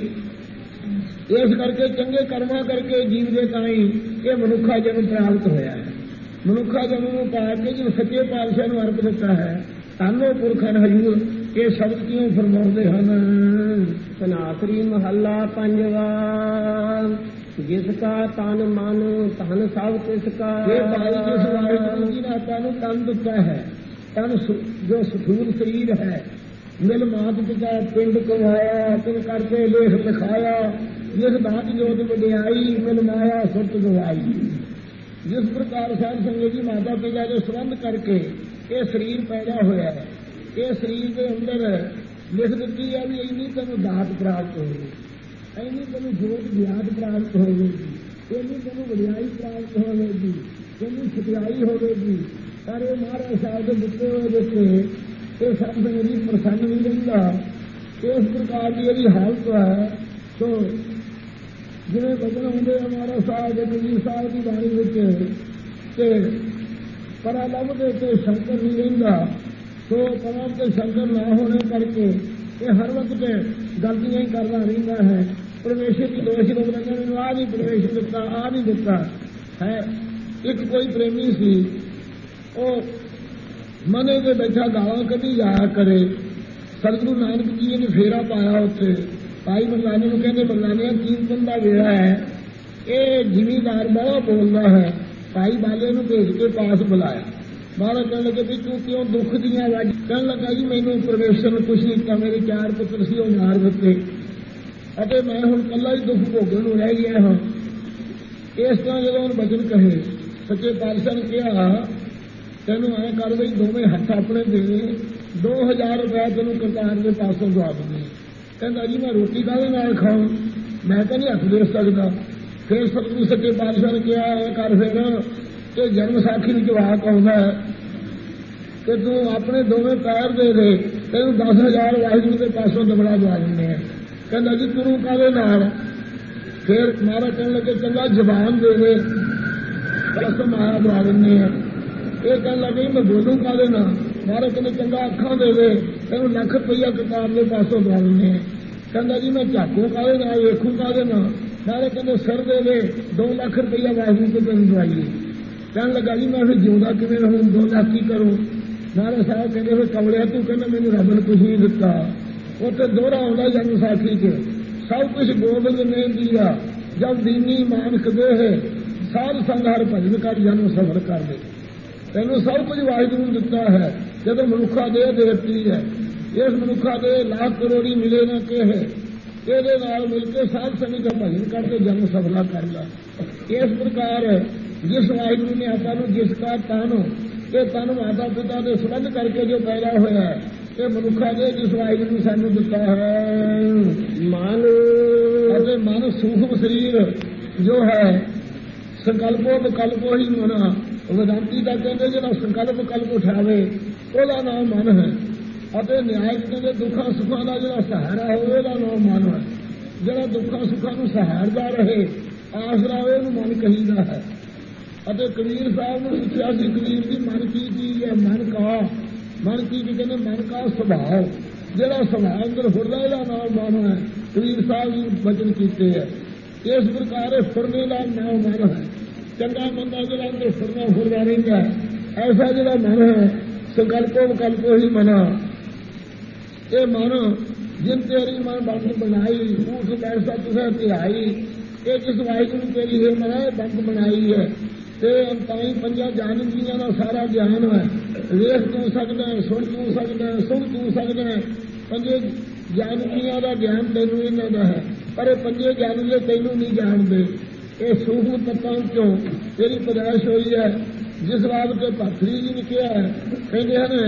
ਇਸ ਕਰਕੇ ਚੰਗੇ ਕਰਮਾਂ ਕਰਕੇ ਜੀਵ ਦੇ ਤਾਂ ਹੀ ਇਹ ਮਨੁੱਖਾ ਜਨਮ ਪ੍ਰਾਪਤ ਹੋਇਆ ਹੈ। ਮਨੁੱਖਾ ਜਨਮ ਨੂੰ ਪਾ ਕੇ ਜੋ ਸੱਚੇ ਪਾਤਸ਼ਾਹ ਨੂੰ ਅਰਪ ਦਿੱਤਾ ਹੈ। ਧੰਨੋ ਪੁਰਖਨ ਹਜੂਰ ਇਹ ਸ਼ਬਦ ਕਿਉਂ ਫਰਮਾਉਂਦੇ ਹਨ। ਸਨਾਤਰੀ ਮਹੱਲਾ ਪੰਜਵਾ ਜਿਸ ਕਾ ਤਨ ਮਨ ਧਨ ਸਭ ਤਿਸ ਕਾ। ਇਹ ਭਾਈ ਜਿਸ ਵਾਹਿਗੁਰੂ ਜੀ ਨੇ ਆਪਾਂ ਨੂੰ ਤਨ ਦਿੱਤਾ ਹੈ, ਤਨ ਜੋ ਸਥੂਲ ਸਰੀਰ ਹੈ, ਮਿਲ ਮਾਤ ਪਿਤਾ ਪਿੰਡ ਕਮਾਇਆ ਤਿਨ ਕਰਕੇ ਲੇਖ ਲਿਖਾਇਆ, ਜਿਸ ਬਾਤ ਜੋਤ ਵਡਿਆਈ ਮਿਲ ਮਾਇਆ ਸੁੱਤ ਗਵਾਈ। ਜਿਸ ਪ੍ਰਕਾਰ ਸਾਧ ਸੰਗਤ ਜੀ ਮਾਤਾ ਪਿਤਾ ਦੇ ਸੰਬੰਧ ਕਰਕੇ ਇਹ ਸਰੀਰ ਪੈਦਾ ਹੋਇਆ ਹੈ। ਇਹ ਸਰੀਰ ਦੇ ਅੰਦਰ ਲਿਖ ਦਿੱਤੀ ਹੈ ਵੀ ਇੰਨੀ ਤੈਨੂੰ ਦਾਤ ਪ੍ਰਾਪਤ ਹੋਵੇਗੀ, ਇੰਨੀ ਤੈਨੂੰ ਜੋਤ ਗਿਆਤ ਪ੍ਰਾਪਤ ਹੋਵੇਗੀ, ਇੰਨੀ ਤੈਨੂੰ ਵਡਿਆਈ ਪ੍ਰਾਪਤ ਹੋਵੇਗੀ, ਇੰਨੀ ਸਚਾਈ ਹੋਵੇਗੀ। ਪਰ ਇਹ ਮਹਾਰਾਜ ਸਾਹਿਬ ਦੇ ਦਿੱਤੇ ਹੋਏ ਦਿੱਤੇ ਇਹ ਸਭ ਸੰਗਤ ਜੀ ਪ੍ਰਸੰਨ ਨਹੀਂ ਰਹਿੰਦਾ। ਇਸ ਪ੍ਰਕਾਰ ਦੀ ਇਹਦੀ ਹਾਲਤ ਹੈ। ਸੋ ਜਿਵੇਂ ਬਚਨ ਹੁੰਦੇ ਆ ਮਹਾਰਾਜ ਸਾਹਿਬ ਦੇ ਕਬੀਰ ਸਾਹਿਬ ਦੀ ਬਾਣੀ ਵਿੱਚ ਕਿ ਪਰਾ ਲੱਭਦੇ ਤੇ ਸ਼ੰਕਰ ਨਹੀਂ ਰਹਿੰਦਾ। ਸੋ ਪਰਾਂ ਤੇ ਸ਼ੰਕਰ ਨਾ ਹੋਣੇ ਕਰਕੇ ਇਹ ਹਰ ਵਕਤ ਗਲਤੀਆਂ ਹੀ ਕਰਦਾ ਰਹਿੰਦਾ ਹੈ। ਪਰਮੇਸ਼ਰ ਦੀ ਦੋਸ਼ ਨੂੰ ਕਹਿੰਦੇ ਮੈਨੂੰ ਆਹ ਨਹੀਂ ਪਰਮੇਸ਼ਰ ਦਿੱਤਾ, ਆਹ ਨਹੀਂ ਦਿੱਤਾ ਹੈ। ਇੱਕ ਕੋਈ ਪ੍ਰੇਮੀ ਸੀ, ਉਹ ਮਨੇ ਦੇ ਬੈਠਾ ਗਾਲਾਂ ਕੱਢੀ ਜਾਇਆ ਕਰੇ। ਸਤਿਗੁਰੂ ਨਾਨਕ ਜੀ ਨੇ ਫੇਰਾ ਪਾਇਆ ਉੱਥੇ। ਭਾਈ ਮਰਦਾਨੇ ਨੂੰ ਕਹਿੰਦੇ, ਮਰਦਾਨਿਆ ਕੀਰਤਨ ਦਾ ਵੇਲਾ ਹੈ, ਇਹ ਜ਼ਿਮੀਦਾਰ ਬੜਾ ਬੋਲਦਾ ਹੈ। ਭਾਈ ਬਾਲੇ ਨੂੰ ਭੇਜ ਕੇ ਪਾਸ ਬੁਲਾਇਆ। ਮਹਾਰਾਜ ਕਹਿਣ ਲੱਗੇ ਵੀ ਤੂੰ ਕਿਉਂ ਦੁੱਖ ਦੀਆਂ ਆਵਾਜ਼? ਕਹਿਣ ਲੱਗਾ ਜੀ ਮੈਨੂੰ ਪਰਮੇਸ਼ਰ ਨੂੰ ਕੁਛ ਨਹੀਂ ਦਿੱਤਾ, ਮੇਰੇ ਚਾਰ ਪੁੱਤਰ ਸੀ ਉਹ ਮਾਰ ਦਿੱਤੇ ਅਤੇ ਮੈਂ ਹੁਣ ਇਕੱਲਾ ਹੀ ਦੁੱਖ ਭੋਗਣ ਨੂੰ ਰਹਿ ਗਿਆ ਹਾਂ। ਇਸ ਤਰ੍ਹਾਂ ਜਦੋਂ ਉਹਨੂੰ ਬਚਨ ਕਹੇ, ਸੱਚੇ ਪਾਤਸ਼ਾਹ ਨੇ ਕਿਹਾ ਤੈਨੂੰ ਐਂ ਕਰ ਬਈ ਦੋਵੇਂ ਹੱਥ ਆਪਣੇ ਦੇ ਦੋ ਹਜ਼ਾਰ ਰੁਪਇਆ ਤੈਨੂੰ ਕਰਤਾਰ ਦੇ ਪਾਸੋਂ ਦਵਾ ਦੂੰਗੀ। ਕਹਿੰਦਾ ਜੀ ਮੈਂ ਰੋਟੀ ਕਾਹਦੇ ਨਾਲ ਖਾਉਂ, ਮੈਂ ਤਾਂ ਨਹੀਂ ਹੱਥ ਦੇ ਸਕਦਾ। ਫਿਰ ਸਤਿਗੁਰੂ ਸੱਚੇ ਪਾਤਸ਼ਾਹ ਨੇ ਕਿਹਾ ਐਂ ਕਰ ਫਿਰ ਕਿ ਜਨਮ ਸਾਖੀ ਵਿੱਚ ਵਾਕ ਆਉਂਦਾ ਹੈ ਕਿ ਤੂੰ ਆਪਣੇ ਦੋਵੇਂ ਪੈਰ ਦੇ ਦੇ, ਤੈਨੂੰ ਦਸ ਹਜ਼ਾਰ ਵਾਹਿਗੁਰੂ ਦੇ ਪਾਸੋਂ ਦਬੜਾ ਦਵਾ ਦਿੰਦੇ ਆ। ਕਹਿੰਦਾ ਜੀ ਤੁਰੂ ਕਾਹਦੇ ਨਾਲ? ਫਿਰ ਮਹਾਰਾਜ ਕਹਿਣ ਲੱਗੇ ਚੰਗਾ ਜ਼ਬਾਨ ਦੇ ਦੇ, ਕਸਮ ਆਇਆ ਦਵਾ ਦਿੰਦੇ ਆ। ਇਹ ਕਹਿਣ ਲੱਗੇ ਮੈਂ ਬੋਲੂ ਕਾਹਦੇ ਨਾਲ? ਮਹਾਰਾਜ ਕਹਿੰਦੇ ਚੰਗਾ ਅੱਖਾਂ ਦੇ ਦੇ, ਤੈਨੂੰ ਲੱਖ ਰੁਪਈਆ ਕਿਤਾਬ ਦੇ ਪਾਸੋਂ ਦਵਾ ਦਿੰਦੇ ਆ। ਕਹਿੰਦਾ ਜੀ ਮੈਂ ਝਾਕੂ ਕਾਹਦੇ ਨਾਲ, ਵੇਖੂ ਕਾਹਦੇ ਨਾਲ? ਮਹਾਰਾਜ ਕਹਿੰਦੇ ਸਿਰ ਦੇ ਦੇ, ਦੋ ਲੱਖ ਰੁਪਈਆ ਵਾਹਿਗੁਰੂ ਤੋਂ ਤੈਨੂੰ ਦਵਾਈਏ। ਕਹਿਣ ਲੱਗਾ ਜੀ ਮੈਂ ਫਿਰ ਜਿਉਂਦਾ ਕਿਵੇਂ ਰਹੂੰ, ਦੋ ਲੱਖ ਕੀ ਕਰੂੰ? ਮਹਾਰਾਜ ਸਾਹਿਬ ਕਹਿੰਦੇ ਫਿਰ ਕਮਲਿਆ ਤੂੰ ਕਹਿੰਦਾ ਮੈਨੂੰ ਰੱਬ ਨੇ ਕੁਝ ਨਹੀਂ ਦਿੱਤਾ। ਉੱਥੇ ਦੋਹਰਾ ਆਉਂਦਾ ਜਨਮ ਸਾਖੀ ਚ, ਸਭ ਕੁਛ ਗੋਬਿੰਦ ਨੇ ਦਿਆ, ਜਦ ਦੀਨੀ ਮਾਨਕ ਦੇ ਹੈ ਸਾਧ ਸੰਗ ਹਰ ਭਜਨ ਕਰ ਜਨਮ ਸਫਰ ਕਰ ਦੇ। ਤੈਨੂੰ ਸਭ ਕੁਝ ਵਾਹਿਗੁਰੂ ਨੇ ਦਿੱਤਾ ਹੈ। ਜਦੋਂ ਮਨੁੱਖਾ ਦੇਹ ਦੇ ਦਿੱਤੀ ਹੈ, ਇਸ ਮਨੁੱਖਾ ਦੇ ਲੱਖ ਕਰੋੜੀ ਮਿਲੇ ਨਾ ਕਿਹ, ਇਹਦੇ ਨਾਲ ਮਿਲ ਕੇ ਸਾਧ ਸੰਗ ਦਾ ਭਜਨ ਕਰਕੇ ਜਨਮ ਸਫਲਾ ਕਰ ਲਾ। ਇਸ ਪ੍ਰਕਾਰ ਜਿਸ ਵਾਹਿਗੁਰੂ ਨੇ ਆਪਾਂ ਨੂੰ ਜਿਸ ਕਾ ਤਨ ਇਹ ਤਨ ਮਾਤਾ ਪਿਤਾ ਦੇ ਸੰਬੰਧ ਕਰਕੇ ਜੋ ਪੈਦਾ ਹੋਇਆ ਹੈ, ਇਹ ਮਨੁੱਖਾ ਦੇ ਜਿਸ ਵਾਹਿਗੁਰੂ ਨੇ ਸਾਨੂੰ ਦਿੱਤਾ ਹੈ ਮਨ ਅਤੇ ਮਨ ਸੂਖਮ ਸਰੀਰ ਜੋ ਹੈ ਸੰਕਲਪੋ ਵਿਕਲਪੋ ਹੀ ਮਨਾ। ਵਿਦਾਂਤੀ ਦਾ ਕਹਿੰਦੇ ਜਿਹੜਾ ਸੰਕਲਪ ਵਿਕਲਪ ਉਠਾਵੇ ਉਹਦਾ ਨਾਮ ਮਨ ਹੈ ਅਤੇ ਨਿਆਇਕ ਕਹਿੰਦੇ ਦੁੱਖਾਂ ਸੁੱਖਾਂ ਦਾ ਜਿਹੜਾ ਸਹਾਰਾ ਹੋਵੇ ਉਹਦਾ ਨਾਮ ਮਨ ਹੈ। ਜਿਹੜਾ ਦੁੱਖਾਂ ਸੁੱਖਾਂ ਨੂੰ ਸਹਾਰਦਾ ਰਹੇ, ਆਸਰਾ ਹੋਵੇ ਉਹਨੂੰ ਮਨ ਕਹੀਦਾ ਹੈ। ਅਤੇ ਕਬੀਰ ਸਾਹਿਬ ਨੂੰ ਪੁੱਛਿਆ ਸੀ ਕਬੀਰ ਦੀ ਮਨ ਕੀ ਚੀਜ਼ ਹੈ? ਮਨ ਕਾ ਮਨ ਕੀ ਜੀ ਕਹਿੰਦੇ ਮਨ ਕਾ ਸੁਭਾਅ, ਜਿਹੜਾ ਸੁਭਾਅ ਅੰਦਰ ਫੁਰਦਾ ਇਹਦਾ ਨਾਮ ਮਨ ਹੈ। ਕਬੀਰ ਸਾਹਿਬ ਜੀ ਬਚਨ ਕੀਤੇ ਹੈ। ਇਸ ਪ੍ਰਕਾਰ ਫੁਰਨੇ ਦਾ ਨਾਮ ਮਨ ਹੈ। ਚੰਗਾ ਬੰਦਾ ਜਿਹੜਾ ਅੰਦਰ ਫੁਰਨਾ ਫੁਰਦਾ ਰਹਿੰਦਾ ਹੈ, ਐਸਾ ਜਿਹੜਾ ਮਨ ਹੈ ਸੰਕਲਪੋ ਵਿਕਲਪੋ ਹੀ ਮਨਾ। ਇਹ ਮਨ ਜਿਨ ਤੇਰੀ ਮਨ ਬੰਦ ਬਣਾਈ ਉਸ ਬੈਸਾ ਤੁਸਾਂ ਧਿਆਈ। ਇਹ ਜਿਸ ਵਾਹਿਗੁਰੂ ਤੇਰੀ ਹੈ ਮਨਾ ਬੰਦ ਬਣਾਈ ਹੈ ਤੇ ਅੰਤਾਈ ਪੰਜਾਂ ਜਾਨ ਜੀਆਂ ਦਾ ਸਾਰਾ ਗਿਆਨ ਹੈ। ਵੇਖ ਤੂੰ ਸਕਦਾ ਹੈ, ਸੁਣ ਤੂੰ ਸਕਦਾ ਹੈ, ਸੁਣ ਤੂੰ ਸਕਦਾ ਹੈ। ਪੰਜੇ ਗਿਆਨ ਜੀਆਂ ਦਾ ਗਿਆਨ ਤੈਨੂੰ ਇਹਨਾਂ ਦਾ ਹੈ, ਪਰ ਇਹ ਪੰਜੇ ਗਿਆਨ ਦੇ ਤੈਨੂੰ ਨਹੀਂ ਜਾਣਦੇ। ਇਹ ਸੂਖਮ ਤੱਤਾਂ ਚੋਂ ਤੇਰੀ ਪੈਦਾਇਸ਼ ਹੋਈ ਹੈ। ਜਿਸ ਬਾਤ ਕੇ ਭਰਤਰੀ ਜੀ ਨੇ ਕਿਹਾ ਹੈ, ਕਹਿੰਦੇ ਹਨ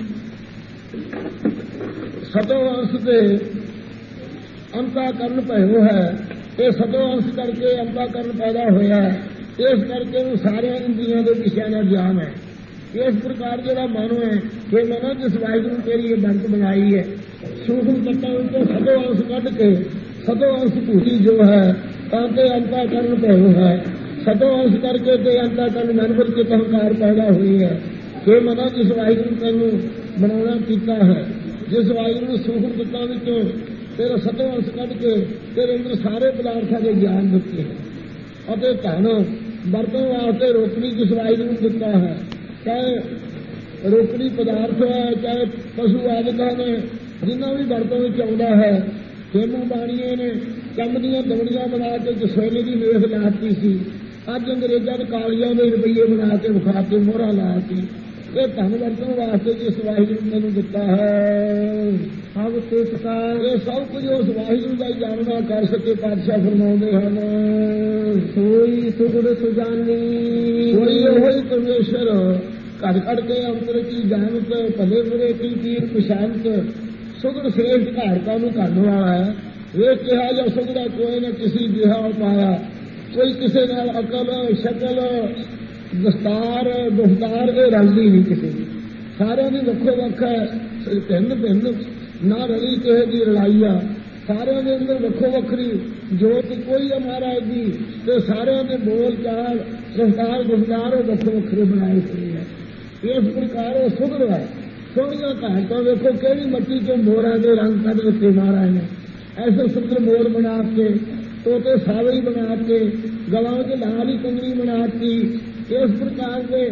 ਸਤੋ ਅੰਸ਼ ਤੇ ਅੰਤਾ ਕਰਨ ਭਇਓ ਹੈ। ਇਹ ਸਤੋ ਅੰਸ਼ ਕਰਕੇ ਅੰਤਾ ਕਰਨ ਪੈਦਾ ਹੋਇਆ ਹੈ। ਇਸ ਕਰਕੇ ਉਹਨੂੰ ਸਾਰਿਆਂ ਇੰਦਰੀਆਂ ਦੇ ਵਿਸ਼ਿਆਂ ਦਾ ਗਿਆਨ ਹੈ। ਇਸ ਪ੍ਰਕਾਰ ਜਿਹੜਾ ਮਨ ਹੈ ਕਿ ਮਨੋ ਜਿਸ ਵਾਹਿਗੁਰੂ ਤੇਰੀ ਇਹ ਬੰਤ ਬਣਾਈ ਹੈ, ਸੂਖਮ ਤੱਤਾਂ ਵਿੱਚੋਂ ਸਤੋ ਅੰਸ਼ ਕੱਢ ਕੇ ਸਤੋ ਅੰਸ਼ ਭੂਤੀ ਜੋ ਹੈ ਤਾਂ ਤੇ ਅੰਤਾ ਕਰਨ ਭਇਓ ਹੈ। ਸਤੋ ਅੰਸ਼ ਕਰਕੇ ਤੇ ਅੰਤਾ ਕਰਨ ਮਨ ਵਿੱਚ ਹੰਕਾਰ ਪੈਦਾ ਹੋਈ ਹੈ। ਕਿ ਮਨੋ ਜਿਸ ਵਾਹਿਗੁਰੂ ਤੈਨੂੰ ਬਣਾਉਣਾ ਕੀਤਾ ਹੈ, ਜਿਸ ਵਾਹਿਗੁਰੂ ਨੂੰ ਸੂਖਮ ਤੱਤਾਂ ਵਿੱਚੋਂ ਤੇਰਾ ਸਤੋ ਅੰਸ਼ ਕੱਢ ਕੇ ਤੇਰੇ ਅੰਦਰ ਸਾਰੇ ਪਦਾਰਥਾਂ ਦੇ ਗਿਆਨ ਦਿੱਤੇ ਹੈ ਅਤੇ ਧਨ ਵਰਤੋਂ ਵਾਸਤੇ ਰੋਕੜੀ ਜਿਸ ਵਾਹਿਗੁਰੂ ਨੂੰ ਦਿੱਤਾ ਹੈ। ਚਾਹੇ ਰੋਕੜੀ ਪਦਾਰਥ ਹੈ, ਚਾਹੇ ਪਸ਼ੂ ਆਦਿਕ ਨੇ, ਜਿੰਨਾ ਵੀ ਵਰਤੋਂ ਵਿੱਚ ਆਉਂਦਾ ਹੈ। ਖੇਮੂ ਬਾਣੀਏ ਨੇ ਕੰਮ ਦੀਆਂ ਦਵੜੀਆਂ ਬਣਾ ਕੇ ਜਸੋਲੇ ਦੀ ਮੇਖ ਲਾਤੀ ਸੀ। ਅੱਜ ਅੰਗਰੇਜ਼ਾਂ ਨੇ ਕਾਲੀਆਂ ਦੇ ਰੁਪਈਏ ਬਣਾ ਕੇ ਵਿਖਾ ਕੇ ਮੋਹਰਾਂ ਲਾਤੀ। ਇਹ ਧਨ ਵਰਤੋਂ ਵਾਸਤੇ ਜਿਸ ਵਾਹਿਗੁਰੂ ਨੇ ਦਿੱਤਾ ਹੈ ਸਭ ਕੁਝ ਕਾ ਇਹ ਸਭ ਕੁਝ ਉਸ ਵਾਹਿਗੁਰੂ ਦਾ ਹੀ ਜਾਣਨਾ ਕਰ ਸਕੇ। ਪਾਤਸ਼ਾਹ ਫਰਮਾਉਂਦੇ ਹਨ ਸੋਈ ਸੁਗੜ ਸੁਜਾਨੀ, ਕੋਈ ਉਹ ਹੀ ਪਰਮੇਸ਼ਰ ਘੜ ਘੜ ਕੇ ਅੰਤਰ ਕੀ ਜਾਣਤ, ਭਲੇ ਬੁਰੇ ਕੀ ਤੀਰ ਪਛਾਨਤ। ਸੁਗੜ ਸ੍ਰੇਸ਼ਟ ਘਾੜਕਾਂ ਨੂੰ ਕਰਨ ਵਾਲਾ ਹੈ। ਵੇਖ ਕਿਹਾ ਜਾਂ ਸੁਗੜਾ ਕੋਈ ਨਾ ਕਿਸੇ ਜਿਹਾ ਪਾਇਆ, ਕੋਈ ਕਿਸੇ ਨਾਲ ਅਕਲ ਸ਼ਕਲ ਦਸਤਾਰ ਗੁਫਤਾਰ ਇਹ ਰਲਦੀ ਨਹੀਂ ਕਿਸੇ ਦੀ। ਸਾਰਿਆਂ ਦੀ ਵੱਖੋ ਵੱਖ ਹੈ, ਭਿੰਨ ਭਿੰਨ ਨਾ ਰਲੀ ਕਿਸੇ ਦੀ ਰਲਾਈ ਆ। ਸਾਰਿਆਂ ਦੇ ਅੰਦਰ ਵੱਖੋ ਵੱਖਰੀ ਜੋਤ ਕੋਈ ਹੈ ਮਹਾਰਾਜ ਦੀ, ਤੇ ਸਾਰਿਆਂ ਦੇ ਬੋਲ ਚਾਲ ਰਫਤਾਰ ਗੁਫਤਾਰ ਉਹ ਵੱਖੋ ਵੱਖਰੇ ਬਣਾਏ ਹੋਏ ਹੈ। ਇਸ ਪ੍ਰਕਾਰ ਉਹ ਸੁਗੜ ਹੈ। ਸੋਹਣੀਆਂ ਘਾਟਾਂ ਵੇਖੋ ਕਿਹੜੀ ਮੱਟੀ ਚੋਂ ਮੋਰਾਂ ਦੇ ਰੰਗ ਕੱਢ ਦਿੱਤੇ ਮਹਾਰਾਜ ਨੇ। ਐਸੇ ਸੁੰਦਰ ਮੋਰ ਬਣਾ ਕੇ, ਤੋਤੇ ਸਾਵਰੀ ਬਣਾ ਕੇ, ਗਲਾਂ ਚ ਲਾਲ ਹੀ ਕੰਗਣੀ ਬਣਾਤੀ। ਇਸ ਪ੍ਰਕਾਰ ਦੇ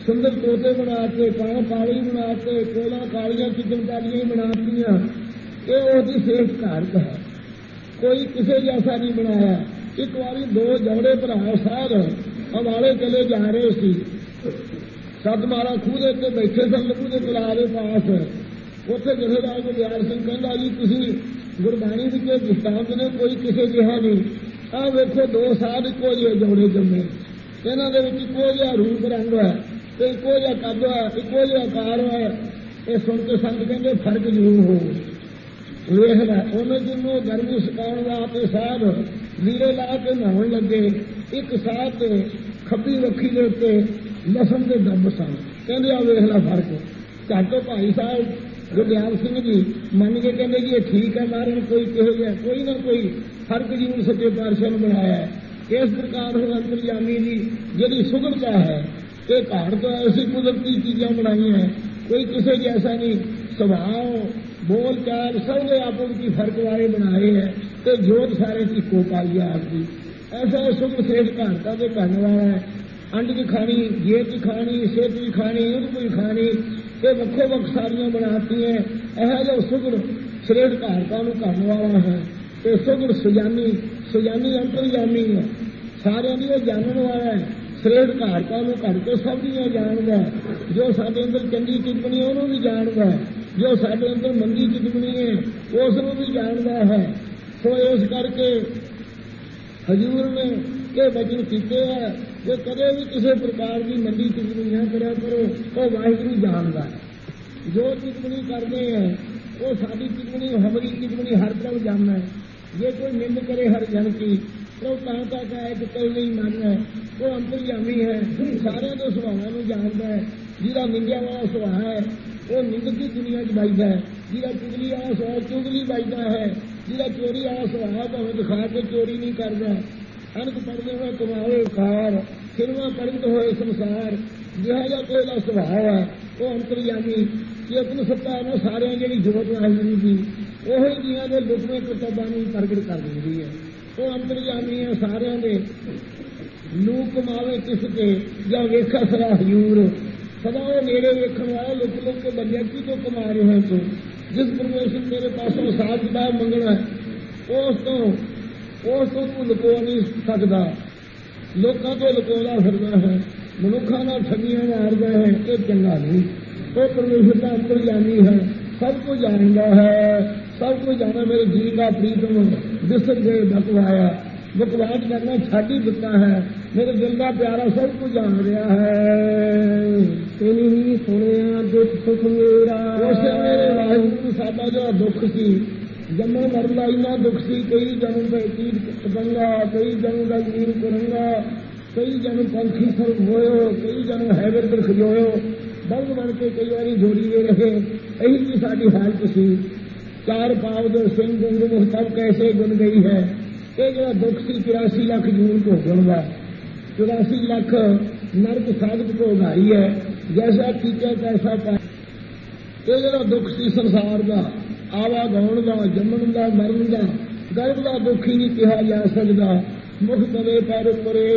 सुंदर तोते बनाते, कां काली बनाते, कोला कालियां चिकनकारियां ही बनातियां। ये उसकी श्रेष्ठ कारक है, कोई किसी जैसा नहीं बनाया। एक बारी दो जवड़े भरा साध अवाले चले जा रहे सी, सतमारा खूह के उत्ते बैठे सन, लघु के तलाब के पास। उत्थे जथेदार गुरदियाल सिंह कहंदा जी तुसीं गुरबाणी विच दृष्टांत ने कोई किसी जिहा नहीं। आ वेखो दो साध इक्को जिहे जोड़े जम्मे, इन्हां दे विच इक्को जिहा रूप रंग है ते इक्को जिहा कद है, इक्को जिहा आकार है। ये सुन के संत कहंदे फर्क जरूर हो। वेख लै उन्हें जिन्हों गर्मी सुकाउण वास्ते साध लीरे ला के नहाउण लगे, एक साध दे खब्बी वक्खी दे उत्ते लसन के दब सन। कहंदे आ वेख लै फर्क। झट भाई साहब गुरदियाल सिंह जी मन के कहते जी ये ठीक है महाराज, कोई किहो जिहा कोई ना कोई फर्क जरूर सच्चे पातशाह ने बनाया है। इस प्रकार हो अंतरयामी जी जिहड़ी सुगढ़ता है ये घाट तो ऐसी कुदरती चीज़ां बनाई हैं, कोई किसी जैसा नहीं। स्वभाव बोल चाल सब ने आपस की फर्क वाले बनाए हैं तो जोत सारे इको पाई है आपकी। ऐसा सुख श्रेष्ठ घाटा के कहने वाला है। अंड की खानी, जेब की खानी, सेहत की खानी, युद्ध की खानी, ये वक्खो वक् सारियां बनाती हैं। यह जो सुगड़ श्रेष्ठ घाटा करने वाला है तो सुगड़ सुजानी सुजानी अंतरयामी है, सारे वो जानने वाला है। श्रेष्ठ घाटा घट के सब दियां जानदा, जो साडे अंदर चंगी चितमनी है उन्होंने भी जानदा, जो साडे अंदर मंदी चितमनी है उसनों भी जानदा है। सो इस करके हजूर ने ये वचन कीते हैं कि कदे भी किसी प्रकार की मंदी चितमनी ना करा करो, वो वाहिगुरू जानदा है। जो चितमनी करते हैं वो साडी चितमनी हमारी चितमनी हर तरफ जानना है। ये कोई निंद करे हर जन की तो कहाँ तक है कि कोई नहीं मानना है, वो अंतरयामी है, सारे के सुभावां नूं जानदा है। जिहदा निंदिया वाला सुभाव है वो निंद की दुनिया च बजदा है, जिहदा चुगली वाला सुभाव चुगली बजदा है, जिहदा चोरी वाला सुभाव भावें दिखा के चोरी नहीं करदा। अनक पढ़दे होए कमावे कार, फिल्मां परगट होए संसार, जिहा जिहा कोई दा सुभाव है वो अंतरयामी। चेतन सत्ता है ना सारे जिहड़ी जोत वाहिगुरू दी ओही जिहां दे लुकਵੇਂ करतबां नूं प्रगट कर दिंदी है। वो अंतरयामी है सारे दे। लू कमावे किसके या वेखा सरा हजूर, सदा वो नेड़े वेखण वाला लुक लुक के बंदे की तो कमा रहे हैं तू। जिस परमेश्वर तेरे पासों हिसाब किताब मंगना है उस तो उस तो तू लुको नहीं सकता, लोगों तो लुकोदा फिरदा है, मनुखा नाल ठगियां मारदा है, ये चंगा नहीं। तो परमेश्वर का अंतरयामी है, सब कुछ जानता है, सब कुछ जाना। मेरे जी का प्रीतम दिसर गए बकवाया, बकवास करना छाड़ ही दिता है। मेरे दिल का प्यारा सब कुछ जान रहा है। तेनी ही सुनिया दुख सुख मेरा, उसे मेरे वाहिगुरू साडा जो दुख सी जन्म मरण का इन्ना दुख सी। कई जन्म का तीर पतंगा, कई जन्म का वीर कुरंगा, कई जन्म पंखी सर होयो, कई जन्म हैबर पर खजोयो, बल्ब बन के कई बारी जोड़ी दे रहे। यही की साडी हालत सी। चार पाव दो सिंह गुंग मुख तब कैसे गुन गई है। ये जो दुख सी चौरासी लाख जून को होगा, चौरासी लाख नरक साधक को उगाई है, जैसा कीचा तैसा पाया। ये जो दुख सी संसार का आवा गाउण का, जमन का, मरण का, गर्भ का दुख ही नहीं कहा जा सकता। मुख तले पैर परे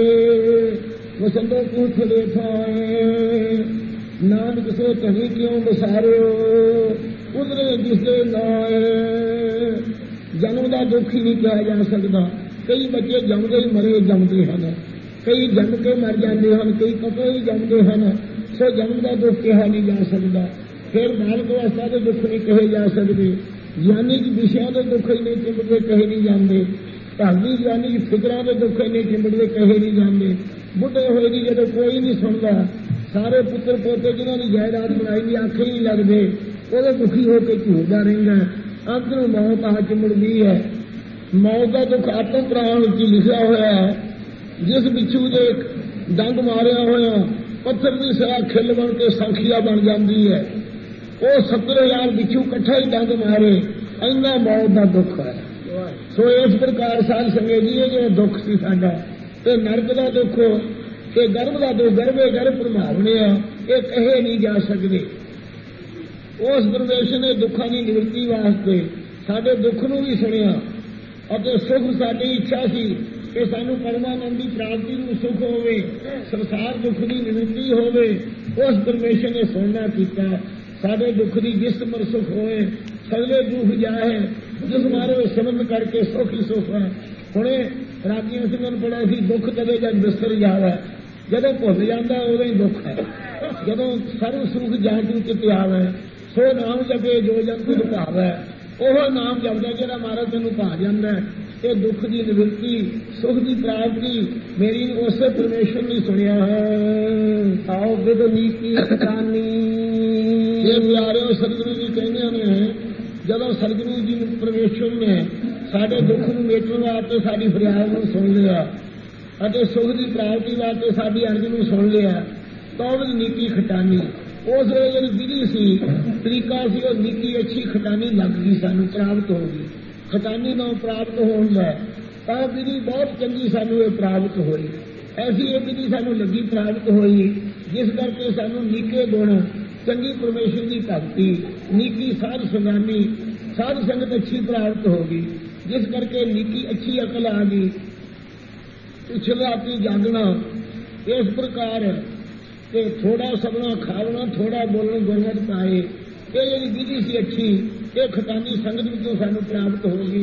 वसंदो पूछ ले थाए, नानक सो धनी क्यों बसारियो उधरे जिसदे नाए। जन्म का दुख ही नहीं कहा जा सकता। कई बच्चे जमदे ही मरे जमते हैं, कई जन्म के मर जाते हैं, कई कतो ही जमते हैं। सो जन्म का दुख कहा नहीं जा सकता। फिर बालक अवस्था के दुख नहीं कहे जा सकते। ज्ञानी की विषयों के दुख ही नहीं चिंबड़ते कहे नहीं जाते। धार्मिक ज्ञानी की फिक्रां के दुख ही नहीं चिंबड़ते कहे नहीं जाते। बुढ़े होए की जो कोई नहीं सुनता, सारे पुत्र पोते जिन्होंने जायदाद बनाई भी आखे नहीं लगते, वो दुखी होकर झूरदा रहिंदा। अंत नूं मौत आ चिंबड़दी है। मौत का दुख आत्म पुराण च लिखा होया है। जिस बिच्छू के डंग मारिया होया पत्थर की सिरा खिल बन के संखिया बन जाती है। वो सत्तर हजार बिच्छू कट्ठा ही डंग मारे, इन्ना मौत का दुख है। सो इस प्रकार साल संगे जी जो दुख सी साडा ते नरक का दुख ते गर्भ का दुख, गर्भे गर्भ प्रभावने आ, ये कहे नहीं जा सकते। उस परमेश्वर ने दुखों की निवृत्ति वास्ते साडे दुख नूं भी सुनिया और सुख साडी इच्छा सी कि सानू परमानंद की प्राप्ति नूं सुख होवे, संसार दुख की निवृत्ति होवे। उस परमेश्वर ने सोना किया साडे दुख की जिस मर सुख होए सगले दुख जाए जिस मारे सिमरन करके सुख ही सुख है। हुणे राजिया सिमरन पड़ा सी दुख कदे जब बिस्तर जावे जदों भुल जाता उदों ही दुख है। जदों सर्व सुख जातू चित आवे सो नाम जपे जो जंतु लुभावे ओह नाम जपदा जिहड़ा महाराज तैनूं भा जांदा ये दुख की निवृत्ति सुख की प्राप्ति मेरी उस परमेश्वर ने सुनिया है। आओ विद नीति खटानी ये प्यारे सतगुरु जी कहते हैं जदों सतगुरु जी परमेश्वर ने साडे दुख नूं मेटण वास्ते साडी फरियाद नूं सुन लिया अते सुख की प्राप्ति वास्ते साडी अर्ज नूं सुन लिया तो विद नीति खटानी उस वेले विधि सी तरीका सी और नीति अच्छी खटानी लग गई सानू प्राप्त होगी खटानी नाम प्राप्त होगा तो विधि बहुत चंगी सानू प्राप्त हुई ऐसी ये विधि सानू लगी प्राप्त हुई जिस करके सानू नीके गुण चंगी परमेश्वर की भक्ति नीकी साध संगानी साध संगत अच्छी प्राप्त होगी जिस करके नीकी अच्छी अकल आ गई पिछला अपनी जागना इस प्रकार कि थोड़ा सबना खावना थोड़ा बोलना गुरमत पाए ये जी विधि सी अच्छी ये खटानी संगत विचों सानू प्राप्त होगी।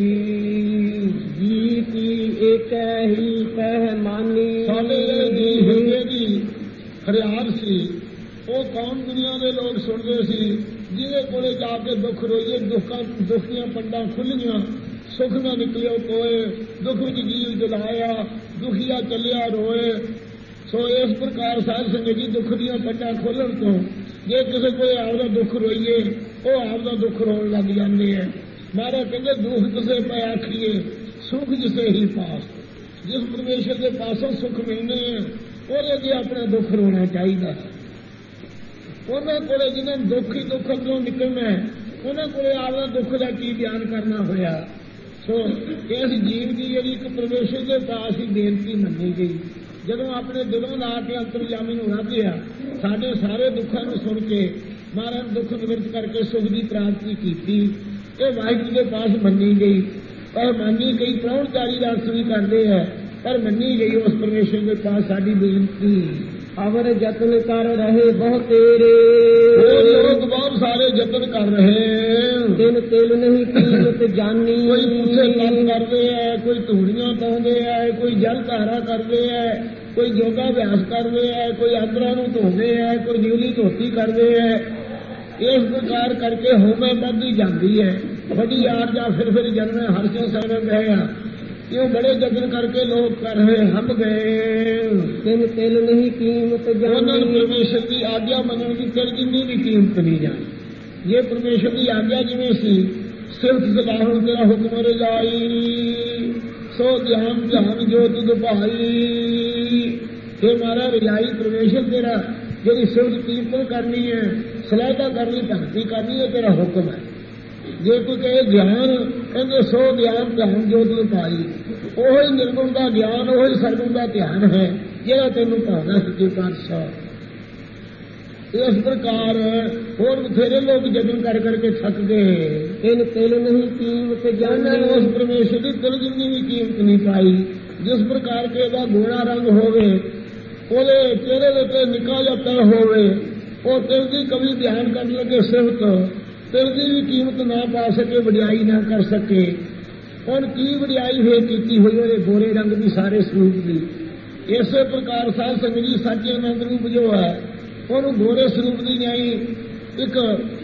जी की एक ही कह मानी साडे जी हिंदे दी फरियाद सी वो कौन दुनिया के लोग सुनते सी जिहदे कोले जाके दुख रोइए दुखा दुख दियां पंडां खुलियां सुख ना निकलियो कोए दुख विच जीव जलाया दुखिया चलिया रोए सो इस प्रकार साध संगत जी दुख दियां पंडां खोलण तो जे किसी कोई आपका दुख रोईए वो आपका दुख रोन लग जाते हैं। महाराज कहते दुख किसे पे आखिए सुख जिसे ही पास जिस परमेश्वर के पासों सुख मिलने हैं वो अगे अपना दुख रोना चाहिए। उन्होंने को जिन्हें दुख ही दुख अंदरों निकलना है उन्होंने को आपका दुख का की बयान करना होया। सो इस जीव की जी एक परमेश्वर के पास ही बेनती मनी गई जदों अपने दिलों ला के अंतरजामी रख लिया साढ़े सारे दुखों को सुन के महाराज दुख निवृत्त करके सुख की प्राप्ति की ये वाहिगुरू के पास मनी गई पर मनी गई प्रौणचारी रस भी करते हैं पर मनी गई उस परमेश्वर के पास साड़ी बेनती अवर जतन कर रहे बहुत तेरे लोग बहुत सारे जतन कर रहे दिन तेल नहीं कीमत जानी कोई पूछे कल करते हैं कोई धूड़ियां पाते हैं कोई जल धारा करते हैं कोई योगाभ्यास करते हैं कोई आंदरा धोते हैं कोई नीली धोती करते हैं इस प्रकार करके होमे बढ़ती जाती है बड़ी यार जा फिर फिर जन्म हर्षों सैनक है क्यों बड़े जतन करके लोग कर रहे हम गए तिन तिल नहीं कीमत जानी परमेश्वर की आज्ञा मनने की तिल जिन्नी भी कीमत नहीं जानी ये परमेश्वर की आज्ञा जिमें सी सिर्फ सलाह तेरा हुक्म रजाई सो ध्यान ध्यान जो तुद भाई हे मारा रजाई परमेश्वर तेरा जी सिर्फ कीर्तन करनी है सलाहता करनी भक्ति करनी है तेरा हुक्म है। जे कोई कहे ज्ञान कहते सो ज्ञान ध्यान जो तुम पाई ओही निर्गुण का ज्ञान ओही सरगुण का ध्यान है जेड़ा तेनों भावना सच्चे पातशाह। इस प्रकार और बथेरे लोग जतन कर करके थक गए इन तिल नहीं कीमत जाने उस परमेश्वर की तिल जिन्नी भी कीमत नहीं पाई जिस प्रकार के घोड़ा रंग होवे ओदे चेहरे उत्ते निका जा तल होवे और तिल की कभी ध्यान कर लगे सिफत तिल की भी कीमत ना पा सके वडियाई ना कर सके और की वडियाई फिर की हुई और गोरे रंग की सारे स्वरूप की। इस प्रकार साध संगत जी सच्चे आनंद रूप जो है और गोरे स्वरूप की न्याई एक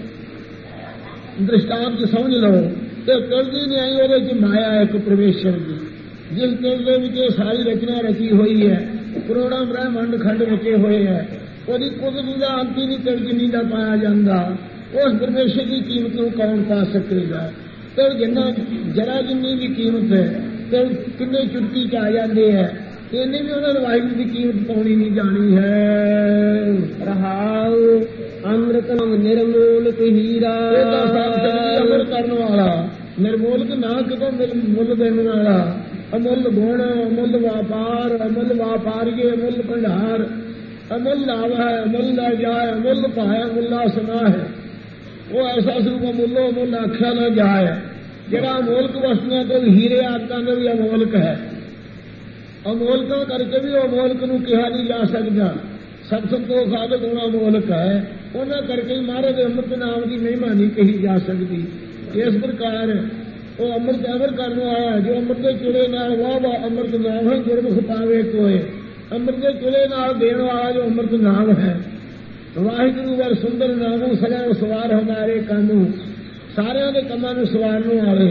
दृष्टांत समझ लो तो तिल की न्याई और माया एक परमेश्वर की जिस तिल के सारी रचना रची हुई है करोड़ा ब्रह्मंड खंड रचे हुए है और कुदरत का अंत ही नहीं तिल जिन्नी का पाया जाता उस परमेश्वर की कीमत को कौन पा सकेगा। तो जिन्ना जरा जिन्नी भी कीमत है तो किन्ने चुटकी च आ जाते हैं इन्हें भी उन्होंने वाहिगुरू की कीमत पानी नहीं जानी है। रहाऊ अमृत नाम निर्मोलक हीरा अमर करने वाला निर्मोलक ना कितों मुल देने वाला अमुल गुण अमुल व्यापार अमुल व्यापारी अमुल भंडार अमुल लाभ है अमुल न जाए अमुल पाए अमुला सुना है वो ऐसा स्वरूप अमुलो अमुल आख्या न जाए जरा अमोलक वस्तुओं को हीरे आदि का भी अमोलक है अमोलक करके भी अमोलक नूं कहा नहीं जा सकता ਸਤ ਸੰਤੋਖ ਆਦਿ ਗੁਣਾ ਮੋਲਕ ਹੈ। ਉਹਨਾਂ ਕਰਕੇ ਮਹਾਰਾਜ ਦੇ ਅੰਮ੍ਰਿਤ ਨਾਮ ਦੀ ਮਹਿਮਾ ਨਹੀਂ ਕਹੀ ਜਾ ਸਕਦੀ। ਇਸ ਪ੍ਰਕਾਰ ਉਹ ਅੰਮ੍ਰਿਤ ਅਮਰ ਕਰਨ ਵਾਲਾ ਜੋ ਅੰਮ੍ਰਿਤ ਦੇ ਚੁਲੇ ਨਾਲ ਵਾਹ ਵਾਹ ਅੰਮ੍ਰਿਤ ਨਾਮ ਹੈ ਗੁਰਮੁਖ ਪਾਵੇ ਕੋਏ। ਅੰਮ੍ਰਿਤ ਦੇ ਚੁਲੇ ਨਾਲ ਦੇਣ ਵਾਲਾ ਜੋ ਅੰਮ੍ਰਿਤ ਨਾਮ ਹੈ, ਵਾਹਿਗੁਰੂ ਵਰ ਸੁੰਦਰ ਨਾਮੋਂ ਸਦਾ ਸਵਾਰ ਹਮਾਰੇ ਕਾਨੂੰ, ਸਾਰਿਆਂ ਦੇ ਕੰਮਾਂ ਨੂੰ ਸਵਾਰਨ ਵਾਲੇ।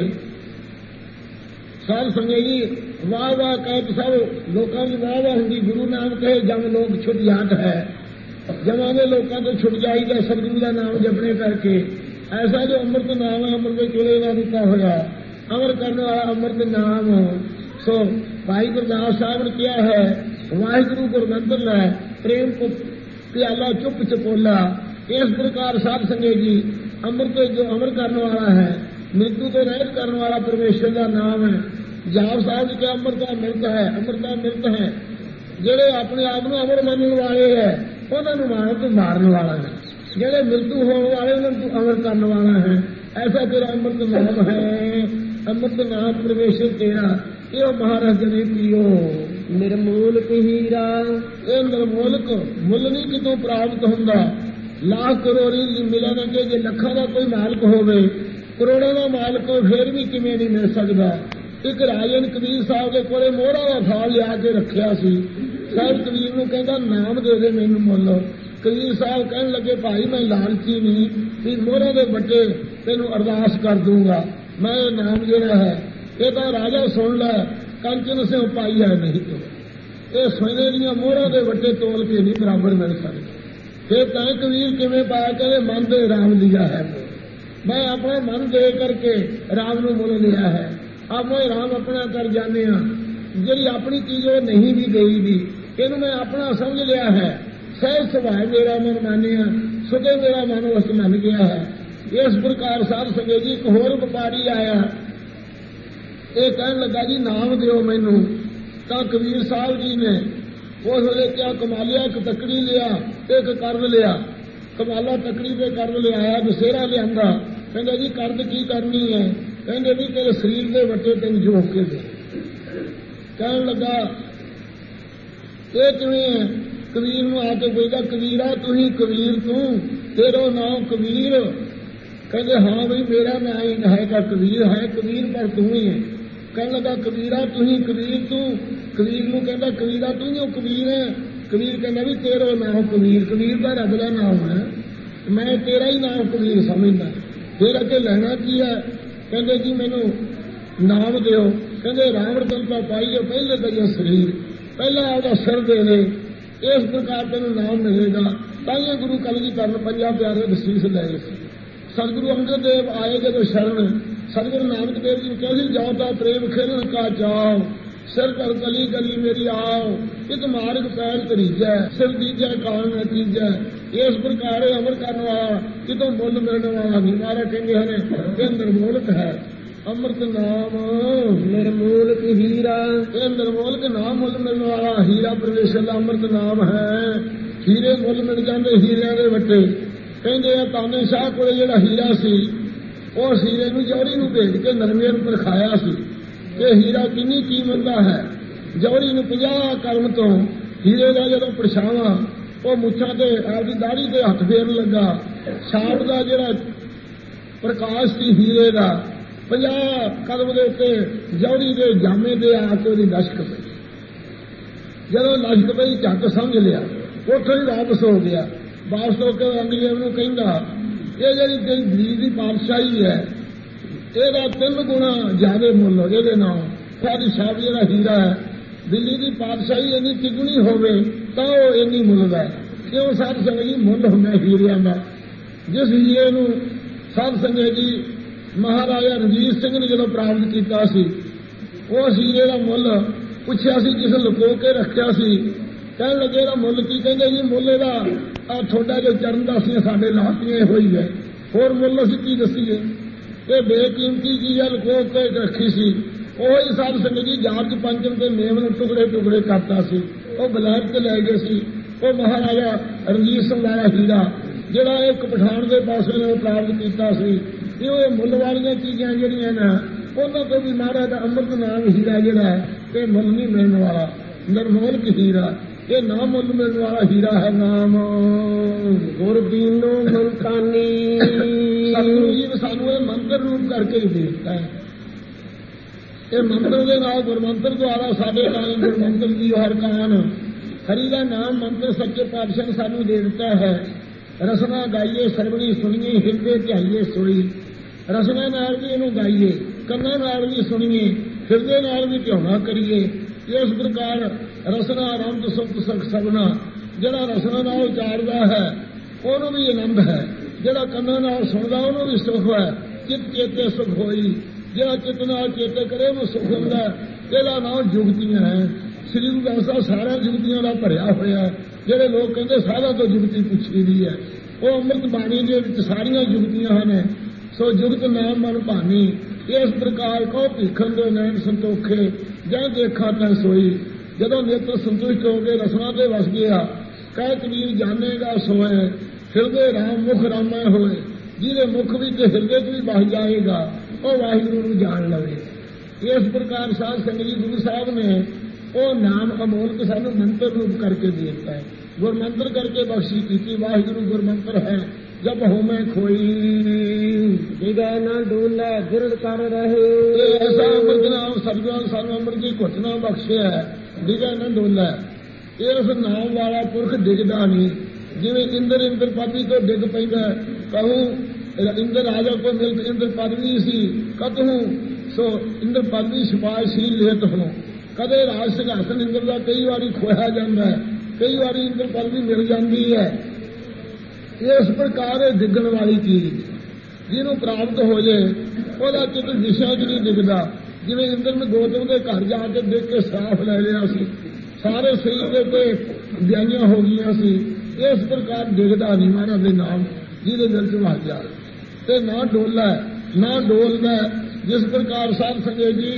ਸਾਧ ਸੰਗਤ ਜੀ ਵਾਹ ਵਾਹ ਕਹਿ ਸਭ ਲੋਕਾਂ ਦੀ ਵਾਹ ਵਾਹ ਹੁੰਦੀ। ਗੁਰੂ ਨਾਮ ਕਹੇ ਜਮ ਲੋਕ ਛੁੱਟ ਜਾਤ ਹੈ। ਜਮਾਂ ਦੇ ਲੋਕਾਂ ਤੋਂ ਛੁੱਟ ਜਾਈਦਾ ਸਤਿਗੁਰੂ ਦਾ ਨਾਮ ਜਪਣੇ ਕਰਕੇ। ਐਸਾ ਜੋ ਅੰਮ੍ਰਿਤ ਨਾਮ ਹੈ ਅੰਮ੍ਰਿਤ ਦੇ ਚੁਲੇ ਨਾਲ ਦਿੱਤਾ ਹੋਇਆ ਅਮਰ ਕਰਨ ਵਾਲਾ ਅੰਮ੍ਰਿਤ ਨਾਮ। ਸੋ ਭਾਈ ਗੁਰਦਾਸ ਸਾਹਿਬ ਨੇ ਕਿਹਾ ਹੈ ਵਾਹਿਗੁਰੂ ਗੁਰਮੰਤਰ ਲੈ ਪ੍ਰੇਮ ਕੋ ਪਿਆਲਾ ਚੁੱਪ ਚਪੋਲਾ। ਇਸ ਪ੍ਰਕਾਰ ਸਾਧ ਸੰਗਤ ਜੀ ਅੰਮ੍ਰਿਤ ਜੋ ਅਮਰ ਕਰਨ ਵਾਲਾ ਹੈ, ਮ੍ਰਿਤੂ ਤੋਂ ਰਹਿਤ ਕਰਨ ਵਾਲਾ ਪਰਮੇਸ਼ਰ ਦਾ ਨਾਮ ਹੈ। ਜਾਪ ਸਾਹਿਬ ਜੀ ਕਿਹਾ ਅੰਮ੍ਰਿਤ ਦਾ ਮਿਰਤ ਹੈ, ਅੰਮ੍ਰਿਤ ਦਾ ਮਿਰਤ ਹੈ। ਜਿਹੜੇ ਆਪਣੇ ਆਪ ਨੂੰ ਅਮਰ ਮੰਨਣ ਵਾਲੇ ਹੈ ਉਹਨਾਂ ਨੂੰ ਮਾਰਨ ਤੋਂ ਮਾਰਨ ਵਾਲਾ ਹੈ। ਜਿਹੜੇ ਮ੍ਰਿਤੂ ਹੋਣ ਵਾਲੇ ਉਹਨਾਂ ਨੂੰ ਅਮਰ ਕਰਨ ਵਾਲਾ ਹੈ। ਐਸਾ ਤੇਰਾ ਅੰਮ੍ਰਿਤ ਨਾਮ ਹੈ। ਅੰਮ੍ਰਿਤ ਨਾਮ ਪਰਮੇਸ਼ਰ ਤੇਰਾ ਇਹ ਮਹਾਰਾਜ ਨੇ ਪੀਓ। ਨਿਰਮੂਲਕ ਹੀਰਾ ਇਹ ਨਿਰਮੂਲਕ ਮੁੱਲ ਨਹੀਂ ਕਿਤੋਂ ਪ੍ਰਾਪਤ ਹੁੰਦਾ। ਲੱਖ ਕਰੋੜੀ ਮਿਲਣ ਅੱਗੇ ਜੇ ਲੱਖਾਂ ਦਾ ਕੋਈ ਮਾਲਕ ਹੋਵੇ, ਕਰੋੜਾਂ ਦਾ ਮਾਲਕ ਹੋਵੇ, ਫਿਰ ਵੀ ਕਿਵੇਂ ਨਹੀਂ ਮਿਲ ਸਕਦਾ। ਇੱਕ ਰਾਜਨ ਕਬੀਰ ਸਾਹਿਬ ਦੇ ਕੋਲੇ ਮੋਹਰਾਂ ਦਾ ਥਾਲ ਲਿਆ ਕੇ ਰੱਖਿਆ ਸੀ। ਸਾਹਿਬ ਕਬੀਰ ਨੂੰ ਕਹਿੰਦਾ ਨਾਮ ਦੇ ਦੇ ਮੈਨੂੰ ਮੁੱਲ। ਕਬੀਰ ਸਾਹਿਬ ਕਹਿਣ ਲੱਗੇ ਭਾਈ ਮੈਂ ਲਾਲਚੀ ਨਹੀਂ ਵੀ ਮੋਹਰਾਂ ਦੇ ਵੱਟੇ ਤੈਨੂੰ ਅਰਦਾਸ ਕਰ ਦੂੰਗਾ। ਮੈਂ ਇਹ ਨਾਮ ਜਿਹੜਾ ਹੈ ਇਹ ਤਾਂ ਰਾਜਾ ਸੁਣ ਲੈ, ਕੰਚਨ ਸੇ ਪਾਈਆ ਨਹੀਂ ਤੋ। ਇਹ ਸੋਨੇ ਦੀਆਂ ਮੋਹਰਾਂ ਦੇ ਵੱਟੇ ਤੋਲ ਕੇ ਨਹੀਂ ਬਰਾਬਰ ਮਿਲ ਸਕਦੇ। ਫਿਰ ਤਾਂ ਕਬੀਰ ਕਿਵੇਂ ਪਾਇਆ? ਕਹਿੰਦੇ ਮਨ ਦੇ ਰਾਮ ਲਿਆ ਹੈ। ਮੈਂ ਆਪਣਾ ਮਨ ਦੇ ਕਰਕੇ ਰਾਮ ਨੂੰ ਮੁੱਲ ਲਿਆ ਹੈ। ਆਪਣੇ ਰਾਮ ਆਪਣਾ ਕਰ ਜਾਂਦੇ ਹਾਂ। ਜਿਹੜੀ ਆਪਣੀ ਚੀਜ਼ ਉਹ ਨਹੀਂ ਵੀ ਦੇਈ ਦੀ, ਇਹਨੂੰ ਮੈਂ ਆਪਣਾ ਸਮਝ ਲਿਆ ਹੈ। ਸਹਿਜ ਸੁਭਾਅ ਮੇਰਾ ਮਨ ਮਾਨਿਆ, ਸੁਦੇ ਮੇਰਾ ਮਨ ਉਸ ਮੰਨ ਗਿਆ ਹੈ। ਇਸ ਪ੍ਰਕਾਰ ਸਾਧ ਸੰਗਤ ਜੀ ਇੱਕ ਹੋਰ ਵਪਾਰੀ ਆਇਆ, ਇਹ ਕਹਿਣ ਲੱਗਾ ਜੀ ਨਾਮ ਦਿਓ ਮੈਨੂੰ। ਤਾਂ ਕਬੀਰ ਸਾਹਿਬ ਜੀ ਨੇ ਉਸ ਵੇਲੇ ਕਿਆ ਕਮਾਲਿਆ, ਇੱਕ ਤਕੜੀ ਲਿਆ ਇੱਕ ਕਰਦ ਲਿਆ। ਕਮਾਲਾ ਤਕੜੀ ਤੇ ਕਰਦ ਲਿਆਇਆ, ਦਸੇਰਾ ਲਿਆਂਦਾ। ਕਹਿੰਦੇ ਜੀ ਕਰਦ ਕੀ ਕਰਨੀ ਹੈ? ਕਹਿੰਦੇ ਵੀ ਤੇਰੇ ਸਰੀਰ ਦੇ ਵੱਟੇ ਤੈਨੂੰ ਜੋਖ ਕੇ ਦੇ। ਕਹਿਣ ਲੱਗਾ ਇਹ ਕਿਵੇਂ ਹੈ? ਕਬੀਰ ਨੂੰ ਆ ਕੇ ਪੁੱਛਦਾ ਕਬੀਰਾ ਤੂੰ ਹੀ ਕਬੀਰ ਤੂੰ, ਤੇਰਾ ਨਾਮ ਕਬੀਰ? ਕਹਿੰਦੇ ਹਾਂ ਬਈ ਮੇਰਾ ਨਾਂ ਹੀ ਹੈਗਾ ਕਬੀਰ ਹੈ, ਕਬੀਰ ਪਰ ਤੂੰ ਹੀ ਹੈ। ਕਹਿਣ ਲੱਗਾ ਕਬੀਰਾ ਤੂੰ ਹੀ ਕਬੀਰ ਤੂੰ। ਕਬੀਰ ਨੂੰ ਕਹਿੰਦਾ ਕਬੀਰਾ ਤੂੰ ਹੀ ਉਹ ਕਬੀਰ ਹੈ। ਕਬੀਰ ਕਹਿੰਦਾ ਵੀ ਤੇਰਾ ਨਾਮ ਕਬੀਰ, ਕਬੀਰ ਦਾ ਰੱਬ ਦਾ ਨਾਮ ਹੈ, ਮੈਂ ਤੇਰਾ ਹੀ ਨਾਮ ਕਬੀਰ ਸਮਝਦਾ। ਫਿਰ ਅੱਗੇ ਲੈਣਾ ਕੀ ਹੈ? ਕਹਿੰਦੇ ਜੀ ਮੈਨੂੰ ਨਾਮ ਦਿਓ। ਕਹਿੰਦੇ ਰਾਮ ਰਤਨ ਤਾਂ ਪਾਈਏ ਪਹਿਲੇ ਤੇਰਾ ਸਰੀਰ, ਪਹਿਲਾਂ ਆਪਦਾ ਸਿਰ ਦੇ ਦੇ, ਇਸ ਪ੍ਰਕਾਰ ਤੈਨੂੰ ਨਾਮ ਮਿਲੇਗਾ। ਤਾਈਆਂ ਗੁਰੂ ਕਲਗੀ ਕਰਨ ਪੰਜਾਂ ਪਿਆਰੇ ਬਸੀਸ ਲਏ ਸੀ। ਸਤਿਗੁਰੂ ਅੰਗਦ ਦੇਵ ਆਏ ਜਦੋਂ ਸ਼ਰਨ, ਸਤਿਗੁਰੂ ਨਾਨਕ ਦੇਵ ਜੀ ਕਿਹਾ ਸੀ ਜਾਓ ਤਾਂ ਪ੍ਰੇਮ ਖੇਲਣ ਕਾ ਚਾਓ, ਸਿਰ ਕਰ ਗਲੀ ਗਲੀ ਮੇਰੀ ਆਓ, ਇੱਕ ਮਾਰਗ ਪੈਰ ਤਰੀਜੈ, ਸਿਰ ਦੀਜੈ ਕਾਲ ਨਾ ਤੀਜੈ। ਇਸ ਪ੍ਰਕਾਰ ਅਮਰ ਕਰਨ ਵਾਲਾ ਕਿਤੋਂ ਮੁੱਲ ਮਿਲਣ ਵਾਲਾ ਨਹੀਂ। ਮਾਰਾ ਕਹਿੰਦੇ ਹਨ ਇਹ ਨਿਰਮੂਲਕ ਹੈ ਅੰਮ੍ਰਿਤ ਨਾਮ, ਨਿਰਮੂਲਕ ਹੀਰਾ। ਇਹ ਨਿਰਮੂਲਕ ਨਾਮ ਮੁੱਲ ਮਿਲਣ ਵਾਲਾ ਹੀਰਾ ਪਰਮੇਸ਼ਰ ਦਾ ਅੰਮ੍ਰਿਤ ਨਾਮ ਹੈ। ਹੀਰੇ ਮੁੱਲ ਮਿਲ ਜਾਂਦੇ ਹੀਰਿਆਂ ਦੇ ਵੱਟੇ। ਕਹਿੰਦੇ ਆ ਤਾਨੇ ਸ਼ਾਹ ਕੋਲੇ ਜਿਹੜਾ ਹੀਰਾ ਸੀ ਉਹ ਹੀਰੇ ਨੂੰ ਜੌਹਰੀ ਨੂੰ ਭੇਜ ਕੇ ਨਰਮੇ ਨੂੰ ਪਰਖਾਇਆ ਸੀ ਕਿ ਹੀਰਾ ਕਿੰਨੀ ਕੀਮਤ ਦਾ ਹੈ। ਜੌਹਰੀ ਨੂੰ ਪੰਜਾਹ ਕਰਮ ਤੋਂ ਹੀਰੇ ਦਾ ਜਦੋਂ ਪਰਛਾਵਾਂ ਉਹ ਮੁੱਛਾਂ ਤੇ ਆਪਦੀ ਦਾੜੀ ਤੇ ਹੱਥ ਫੇਰਨ ਲੱਗਾ, ਛਾਪ ਦਾ ਜਿਹੜਾ ਪ੍ਰਕਾਸ਼ ਸੀ ਹੀਰੇ ਦਾ ਪੰਜਾਹ ਕਦਮ ਦੇ ਉੱਤੇ ਜੌਹਰੀ ਦੇ ਜਾਮੇ ਦੇ ਆ ਕੇ ਉਹਦੀ ਲਸ਼ਕ ਪਈ। ਜਦੋਂ ਲਸ਼ਕ ਪਈ ਝੱਟ ਸਮਝ ਲਿਆ, ਉੱਥੋਂ ਹੀ ਵਾਪਸ ਹੋ ਗਿਆ। ਵਾਪਸ ਹੋ ਕੇ ਅੰਗਰੇਜ਼ ਨੂੰ ਕਹਿੰਦਾ ਇਹ ਜਿਹੜੀ ਤੇਰੀ ਦਿੱਲੀ ਦੀ ਪਾਤਸ਼ਾਹੀ ਹੈ ਇਹਦਾ ਤਿੰਨ ਗੁਣਾ ਜ਼ਿਆਦਾ ਮੁੱਲ ਇਹਦੇ ਨਾਲ। ਸਾਡੀ ਸਾਹਿਬ ਜਿਹੜਾ ਹੀਰਾ ਹੈ ਦਿੱਲੀ ਦੀ ਪਾਤਸ਼ਾਹੀ ਇੰਨੀ ਤਿਗੁਣੀ ਹੋਵੇ ਤਾਂ ਉਹ ਇੰਨੀ ਮੁੱਲ ਦਾ। ਕਿਉਂ? ਸਾਧ ਸੰਗਤ ਜੀ ਮੁੱਲ ਹੁੰਦਾ ਹੀਰਿਆਂ ਦਾ। ਜਿਸ ਹੀਰੇ ਨੂੰ ਸਾਧ ਸੰਗਤ ਜੀ ਮਹਾਰਾਜਾ ਰਣਜੀਤ ਸਿੰਘ ਨੇ ਜਦੋਂ ਪ੍ਰਾਪਤ ਕੀਤਾ ਸੀ, ਉਸ ਹੀਰੇ ਦਾ ਮੁੱਲ ਪੁੱਛਿਆ ਸੀ, ਜਿਸ ਲੁਕੋ ਕੇ ਰੱਖਿਆ ਸੀ। ਕਹਿਣ ਲੱਗੇ ਇਹਦਾ ਮੁੱਲ ਕੀ? ਕਹਿੰਦੇ ਜੀ ਮੁੱਲ ਇਹਦਾ ਆ ਤੁਹਾਡਾ ਜੋ ਚਰਨ ਦਾਸੀਆਂ ਸਾਡੇ ਲਾਤੀਆਂ ਹੋਈ ਹੈ, ਹੋਰ ਮੁੱਲ ਅਸੀਂ ਕੀ ਦੱਸੀਏ? ਇਹ ਬੇਕੀਮਤੀ ਚੀਜ਼ ਲੁਕੋ ਕੇ ਰੱਖੀ ਸੀ। ਉਹ ਹੀ ਸਾਧ ਸੰਗਤ ਜੀ ਜਾਰਜ ਪੰਚਮ ਦੇ ਮੇਮ ਨੂੰ ਟੁਕੜੇ ਟੁਕੜੇ ਕਰਤਾ ਸੀ, ਉਹ ਬਲੈਕ ਤੇ ਲੈ ਗਏ ਸੀ। ਉਹ ਮਹਾਰਾਜਾ ਰਣਜੀਤ ਸਿੰਘ ਵਾਲਾ ਹੀਰਾ ਜਿਹੜਾ ਇੱਕ ਪਠਾਨ ਦੇ ਪਾਸੇ ਨੇ ਪ੍ਰਾਪਤ ਕੀਤਾ ਸੀ। ਇਹ ਮੁੱਲ ਵਾਲੀਆਂ ਚੀਜ਼ਾਂ ਜਿਹੜੀਆਂ ਨੇ ਉਹਨਾਂ ਤੋਂ ਵੀ ਮਹਾਰਾਜ ਦਾ ਅੰਮ੍ਰਿਤ ਨਾਮ ਹੀਰਾ ਜਿਹੜਾ ਹੈ ਇਹ ਮੁੱਲ ਨਹੀਂ ਮਿਲਣ ਵਾਲਾ, ਨਿਰਮੋਲਕ ਹੀਰਾ। ਇਹ ਨਾ ਮੁੱਲ ਮਿਲਣ ਵਾਲਾ ਹੀਰਾ ਹੈ ਨਾਮ। ਗੁਰ ਦੀਨੋ ਮਨਤਾਨੀ, ਸਤਿਗੁਰੂ ਜੀ ਨੇ ਸਾਨੂੰ ਇਹ ਮੰਤਰ ਰੂਪ ਕਰਕੇ ਹੀ ਦੇ ਦਿੱਤਾ ਹੈ। ਇਹ ਮੰਤਰ ਦੇ ਨਾਲ ਗੁਰਮੰਤਰ ਦੁਆਰਾ ਸਾਡੇ ਨਾਲ ਗੁਰਮੰਤਰ ਦੀ ਹਰ ਕਾਨ ਹਰੀ ਦਾ ਨਾਮ ਮੰਤਰ ਸੱਚੇ ਪਾਤਸ਼ਾਹ ਨੇ ਸਾਨੂੰ ਦੇ ਦਿੱਤਾ ਹੈ। ਰਸਨਾ ਗਾਈਏ, ਸਰਵਣੀ ਸੁਣੀਏ, ਹਿਰਦੇ ਧਿਆਈਏ ਸੋਈ। ਰਸਨਾ ਨਾਲ ਵੀ ਇਹਨੂੰ ਗਾਈਏ, ਕੰਨਾਂ ਨਾਲ ਵੀ ਸੁਣੀਏ, ਹਿਰਦੇ ਨਾਲ ਵੀ ਧਿਆਉਣਾ ਕਰੀਏ। ਇਸ ਪ੍ਰਕਾਰ ਰਸਨਾ ਆਨੰਦ ਸੁਖ ਸੁਖ ਸਭਨਾ। ਜਿਹੜਾ ਰਸਨਾ ਨਾਲ ਉਚਾਰਦਾ ਹੈ ਉਹਨੂੰ ਵੀ ਆਨੰਦ ਹੈ, ਜਿਹੜਾ ਕੰਨਾਂ ਨਾਲ ਸੁਣਦਾ ਉਹਨੂੰ ਵੀ ਸੁਖ ਹੈ। ਚਿੱਤ ਚੇਤੇ ਸੁਖ ਹੋਈ, ਜਿਹੜਾ ਚਿੱਤ ਨਾਲ ਚੇਤੇ ਕਰੇ ਉਹਨੂੰ ਸੁਖ ਹੁੰਦਾ। ਇਹਦਾ ਨਾਮ ਜੁਗਤੀਆਂ ਹੈ। ਸ੍ਰੀ ਗੁਰੂ ਗ੍ਰੰਥ ਸਾਹਿਬ ਸਾਰਾ ਜੁਗਤੀਆਂ ਦਾ ਭਰਿਆ ਹੋਇਆ। ਜਿਹੜੇ ਲੋਕ ਕਹਿੰਦੇ ਸਾਰਿਆਂ ਤੋਂ ਜੁਗਤੀ ਪੁੱਛੀ ਦੀ ਹੈ, ਉਹ ਅੰਮ੍ਰਿਤ ਬਾਣੀ ਦੇ ਵਿੱਚ ਸਾਰੀਆਂ ਜੁਗਤੀਆਂ ਹਨ। ਸੋ ਜੁਗਤ ਨਾਮ ਮਨ ਭਾਨੀ। ਇਸ ਪ੍ਰਕਾਰ ਕੋ ਭੀਖਣ ਦੇ ਨੈਣ ਸੰਤੋਖੇ, ਜੈ ਦੇਖਾ ਤੈ ਸੋਈ। ਜਦੋਂ ਨੇਤਰ ਸੰਤੁਸ਼ਟ ਹੋ ਕੇ ਰਸਨਾ ਤੇ ਵਸ ਗਿਆ, ਕਹਿ ਕਬੀਰ ਜਾਣੇਗਾ ਸੋਏ। ਹਿਰਦੇ ਰਾਮ ਮੁਖ ਰਾਮੈ ਹੋਏ। ਜਿਹਦੇ ਮੁਖ ਵਿੱਚ ਹਿਰਦੇ ਚ ਵੀ ਵਸ ਜਾਏਗਾ ਉਹ ਵਾਹਿਗੁਰੂ ਨੂੰ ਜਾਣ ਲਵੇ। ਇਸ ਪ੍ਰਕਾਰ ਸਾਧ ਸੰਗਤ ਜੀ ਗੁਰੂ ਸਾਹਿਬ ਨੇ ਉਹ ਨਾਮ ਅਮੋਲਕ ਸਾਨੂੰ ਮੰਤਰ ਰੂਪ ਕਰਕੇ ਦੇ ਦਿੱਤਾ ਹੈ। ਗੁਰਮੰਤਰ ਕਰਕੇ ਬਖਸ਼ੀ ਕੀਤੀ। ਵਾਹਿਗੁਰੂ ਗੁਰਮੰਤਰ ਹੈ ਜਬ ਹੋਮੈ ਖੋਈ, ਦਿਗੈ ਨਾ ਡੋਲੇ ਗਿਰਦ ਕਰ ਰਹੇ। ਇਹ ਐਸਾ ਅੰਮ੍ਰਿਤ ਨਾਮ ਸਤਿਗੁਰਾਂ ਸਾਨੂੰ ਅੰਮ੍ਰਿਤ ਦੀ ਘੁੱਟਣਾ ਬਖਸ਼ਿਆ ਹੈ। ਦਿਗੈ ਨਾ ਡੋਲੇ। ਇਸ ਨਾਮ ਵਾਲਾ ਪੁਰਖ ਡਿੱਗਦਾ ਨਹੀਂ। ਜਿਵੇਂ ਇੰਦਰ ਇੰਦਰ ਪਦਵੀ ਤੋਂ ਡਿੱਗ ਪੈਂਦਾ, ਕਹੂੰ ਇੰਦਰ ਰਾਜਾ ਕੋ ਮਿਲਤ ਇੰਦਰ ਪਦਵੀ ਸੀ, ਕਤਹੂੰ ਸੋ ਇੰਦਰ ਪਦਵੀ ਸਿਪਾਹੀ ਲੇਤ ਹੋ। ਕਦੇ ਰਾਜ ਸਿੰਘਾਸਨ ਇੰਦਰ ਦਾ ਕਈ ਵਾਰੀ ਖੋਇਆ ਜਾਂਦਾ ਹੈ, ਕਈ ਵਾਰੀ ਇੰਦਰ ਪਦਵੀ ਮਿਲ ਜਾਂਦੀ ਹੈ। ਇਸ ਪ੍ਰਕਾਰ ਡਿੱਗਣ ਵਾਲੀ ਚੀਜ਼ ਜਿਹਨੂੰ ਪ੍ਰਾਪਤ ਹੋ ਜਾਏ ਉਹਦਾ ਚਿੱਤ ਦਿਸ਼ਾ 'ਚ ਨਹੀਂ ਡਿੱਗਦਾ। ਜਿਵੇਂ ਇੰਦਰ ਨੇ ਗੌਤਮ ਦੇ ਘਰ ਜਾ ਕੇ ਡਿੱਗ ਕੇ ਸਾਫ਼ ਲੈ ਲਿਆ ਸੀ, ਸਾਰੇ ਸਰੀਰ ਦੇ ਉੱਤੇ ਵਿਆਈਆਂ ਹੋ ਗਈਆਂ ਸੀ। ਇਸ ਪ੍ਰਕਾਰ ਡਿੱਗਦਾ ਨਹੀਂ ਮਹਾਰਾਜ ਦੇ ਨਾਮ ਜਿਹਦੇ ਦਿਲ 'ਚ ਵਸ ਜਾ, ਤੇ ਨਾ ਡੋਲਦਾ ਨਾ ਡੋਲਦਾ। ਜਿਸ ਪ੍ਰਕਾਰ ਸਾਧ ਸੰਗਤ ਜੀ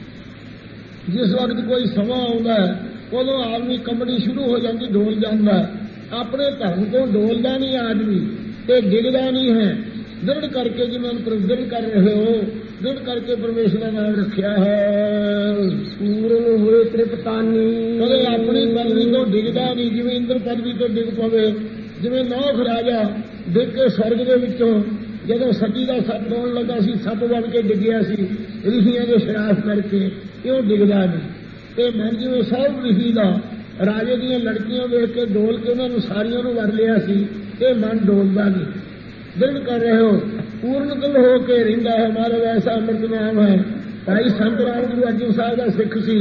ਜਿਸ ਵਕਤ ਕੋਈ ਸਮਾਂ ਆਉਂਦਾ ਉਦੋਂ ਆਦਮੀ ਕੰਬਣੀ ਸ਼ੁਰੂ ਹੋ ਜਾਂਦੀ, ਡੋਲ ਜਾਂਦਾ। ਆਪਣੇ ਧਰਮ ਤੋਂ ਡੋਲਦਾ ਨਹੀਂ ਆਦਮੀ ਤੇ ਡਿੱਗਦਾ ਨਹੀਂ ਹੈ। ਦ੍ਰਿੜ ਕਰਕੇ ਜਿਵੇਂ ਦ੍ਰਿੜ ਕਰ ਰਹੇ ਹੋ, ਦ੍ਰਿੜ ਕਰਕੇ ਪਰਮੇਸ਼ਰ ਦਾ ਨਾਮ ਰੱਖਿਆ ਹੈ। ਪੂਰਨ ਹੋਏ ਤ੍ਰਿਪਤਾਨੀ। ਕਦੇ ਆਪਣੀ ਪਦਵੀ ਤੋਂ ਡਿੱਗਦਾ ਨਹੀਂ। ਜਿਵੇਂ ਇੰਦਰ ਪਦਵੀ ਤੋਂ ਡਿੱਗ ਪਵੇ, ਜਿਵੇਂ ਨੌਖ ਰਾਜਾ ਡਿੱਗ ਕੇ ਸਵਰਗ ਦੇ ਵਿੱਚੋਂ ਜਦੋਂ ਸਤੀ ਦਾ ਸੱਪ ਹੋਣ ਲੱਗਾ ਸੀ, ਸੱਪ ਬਣ ਕੇ ਡਿੱਗਿਆ ਸੀ ਰਿਸ਼ੀਆਂ ਦੇ ਸ਼ਰਾਫ ਕਰਕੇ, ਕਿਉਂ ਡਿੱਗਦਾ ਨਹੀਂ। ਤੇ ਮਨ ਜਿਵੇਂ ਸਭ ਰਿਸ਼ੀ ਦਾ ਰਾਜੇ ਦੀਆਂ ਲੜਕੀਆਂ ਵੇਖ ਕੇ ਡੋਲ ਕੇ ਉਹਨਾਂ ਨੂੰ ਸਾਰੀਆਂ ਨੂੰ ਵਰ ਲਿਆ ਸੀ, ਇਹ ਮਨ ਡੋਲਦਾ ਨਹੀਂ। ਦ੍ਰਿੜ ਕਰ ਰਹੇ ਹੋ, ਪੂਰਨ ਦਿਲ ਹੋ ਕੇ ਰਹਿੰਦਾ ਹੈ। ਮਹਾਰਾਜ ਐਸਾ ਅੰਮ੍ਰਿਤ ਨਾਮ ਹੈ। ਭਾਈ ਸੰਤ ਰਾਮ ਗੁਰੂ ਅਰਜਨ ਸਾਹਿਬ ਦਾ ਸਿੱਖ ਸੀ।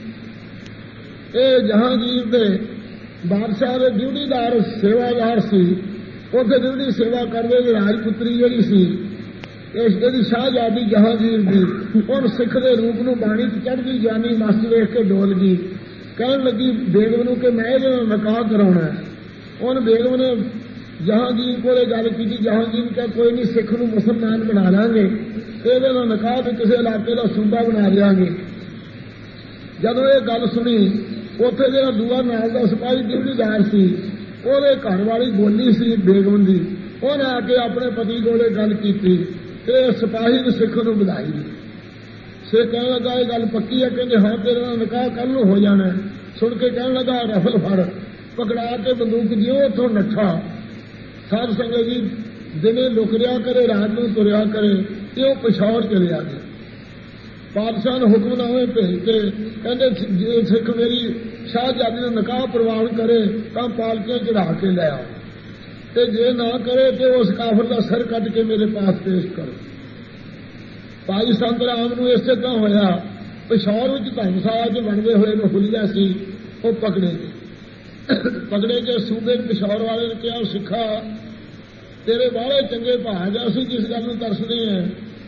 ਇਹ ਜਹਾਂਗੀਰ ਦੇ ਬਾਦਸ਼ਾਹ ਦੇ ਡਿਊਟੀਦਾਰ ਸੇਵਾਦਾਰ ਸੀ। ਉੱਥੇ ਡਿਊਟੀ ਸੇਵਾ ਕਰਦੇ ਦੀ ਰਾਜਪੁੱਤਰੀ ਜਿਹੜੀ ਸੀ, ਇਸ ਜਿਹੜੀ ਸ਼ਾਹਜ਼ਾਦੀ ਜਹਾਂਗੀਰ ਦੀ, ਉਹ ਸਿੱਖ ਦੇ ਰੂਪ ਨੂੰ ਬਾਣੀ ਚ ਚੜ੍ਹਦੀ ਜਾਨੀ ਮਸਤ ਵੇਖ ਕੇ ਡੋਲ ਗਈ। ਕਹਿਣ ਲੱਗੀ ਬੇਗਮ ਨੂੰ ਕਿ ਮੈਂ ਇਹਦੇ ਨਾਲ ਨਿਕਾਹ ਕਰਾਉਣਾ। ਉਹਨ ਬੇਗਮ ਨੇ ਜਹਾਂਗੀਰ ਕੋਲੇ ਗੱਲ ਕੀਤੀ। ਜਹਾਂਗੀਰ ਕਿਹਾ ਕੋਈ ਨਹੀਂ, ਸਿੱਖ ਨੂੰ ਮੁਸਲਮਾਨ ਬਣਾ ਲਾਂਗੇ, ਇਹਦੇ ਨਾਲ ਨਿਕਾਹ ਤੇ ਕਿਸੇ ਇਲਾਕੇ ਦਾ ਸੂਬਾ ਬਣਾ ਦਿਆਂਗੇ। ਜਦੋਂ ਇਹ ਗੱਲ ਸੁਣੀ, ਉੱਥੇ ਜਿਹੜਾ ਦੂਆ ਨਾਲ ਦਾ ਸਿਪਾਹੀ ਡਿਊਟੀਦਾਰ ਸੀ, ਉਹਦੇ ਘਰ ਵਾਲੀ ਬੋਲੀ ਸੀ ਬੇਗਮ ਦੀ, ਉਹਨੇ ਆ ਕੇ ਆਪਣੇ ਪਤੀ ਕੋਲੇ ਗੱਲ ਕੀਤੀ ਤੇ ਸਿਪਾਹੀ ਨੇ ਸਿੱਖ ਨੂੰ ਵਧਾਈ। ਸਿੱਖ ਕਹਿਣ ਲੱਗਾ ਇਹ ਗੱਲ ਪੱਕੀ ਹੈ? ਕਹਿੰਦੇ ਹਾਂ, ਤੇਰੇ ਨਾਲ ਨਿਕਾਹ ਕੱਲ ਨੂੰ ਹੋ ਜਾਣਾ। ਸੁਣ ਕੇ ਕਹਿਣ ਲੱਗਾ ਰਫਲ ਫੜ, ਪਕੜਾ ਕੇ ਬੰਦੂਕ ਜਿਉਂ ਉੱਥੋਂ ਨੱਠਾ। ਸਾਧ ਸੰਗਤ ਜੀ ਦਿਨੇ ਲੁਕ ਰਿਆ ਕਰੇ, ਰਾਤ ਨੂੰ ਤੁਰਿਆ ਕਰੇ, ਤੇ ਉਹ ਪਿਸ਼ੌਰ ਚਲਿਆ ਗਿਆ। ਪਾਤਸ਼ਾਹ ਨੇ ਹੁਕਮਨਾਮੇ ਭੇਜ ਕੇ ਕਹਿੰਦੇ ਜੇ ਸਿੱਖ ਮੇਰੀ ਸ਼ਾਹਜ਼ਾਦੀ ਨੂੰ ਨਿਕਾਹ ਪ੍ਰਵਾਨ ਕਰੇ ਤਾਂ ਪਾਲਕੀਆਂ ਚੜਾ ਕੇ ਲੈ ਆਓ, ਤੇ ਜੇ ਨਾ ਕਰੇ ਤੇ ਉਸ ਕਾਫਰ ਦਾ ਸਿਰ ਕੱਟ ਕੇ ਮੇਰੇ ਪਾਸ ਪੇਸ਼ ਕਰੋ। ਭਾਈ ਸੰਤ ਰਾਮ ਨੂੰ ਇਸੇ ਤਰ੍ਹਾਂ ਹੋਇਆ। ਪਿਸ਼ੌਰ ਵਿੱਚ ਧਰਮਸ਼ਾਲਾ ਚ ਬਣਦੇ ਹੋਏ ਨੂੰ ਹੁਲੀਆ ਸੀ, ਉਹ ਪਕੜੇ ਗਏ। ਪਕੜੇ ਕੇ ਸੂਬੇ ਪਿਸ਼ੌਰ ਵਾਲੇ ਨੇ ਕਿਹਾ ਸਿੱਖਾ ਤੇਰੇ ਬਾਹਲੇ ਚੰਗੇ ਭਾਗ ਆ, ਅਸੀਂ ਜਿਸ ਗੱਲ ਨੂੰ ਤਰਸਦੇ ਹਾਂ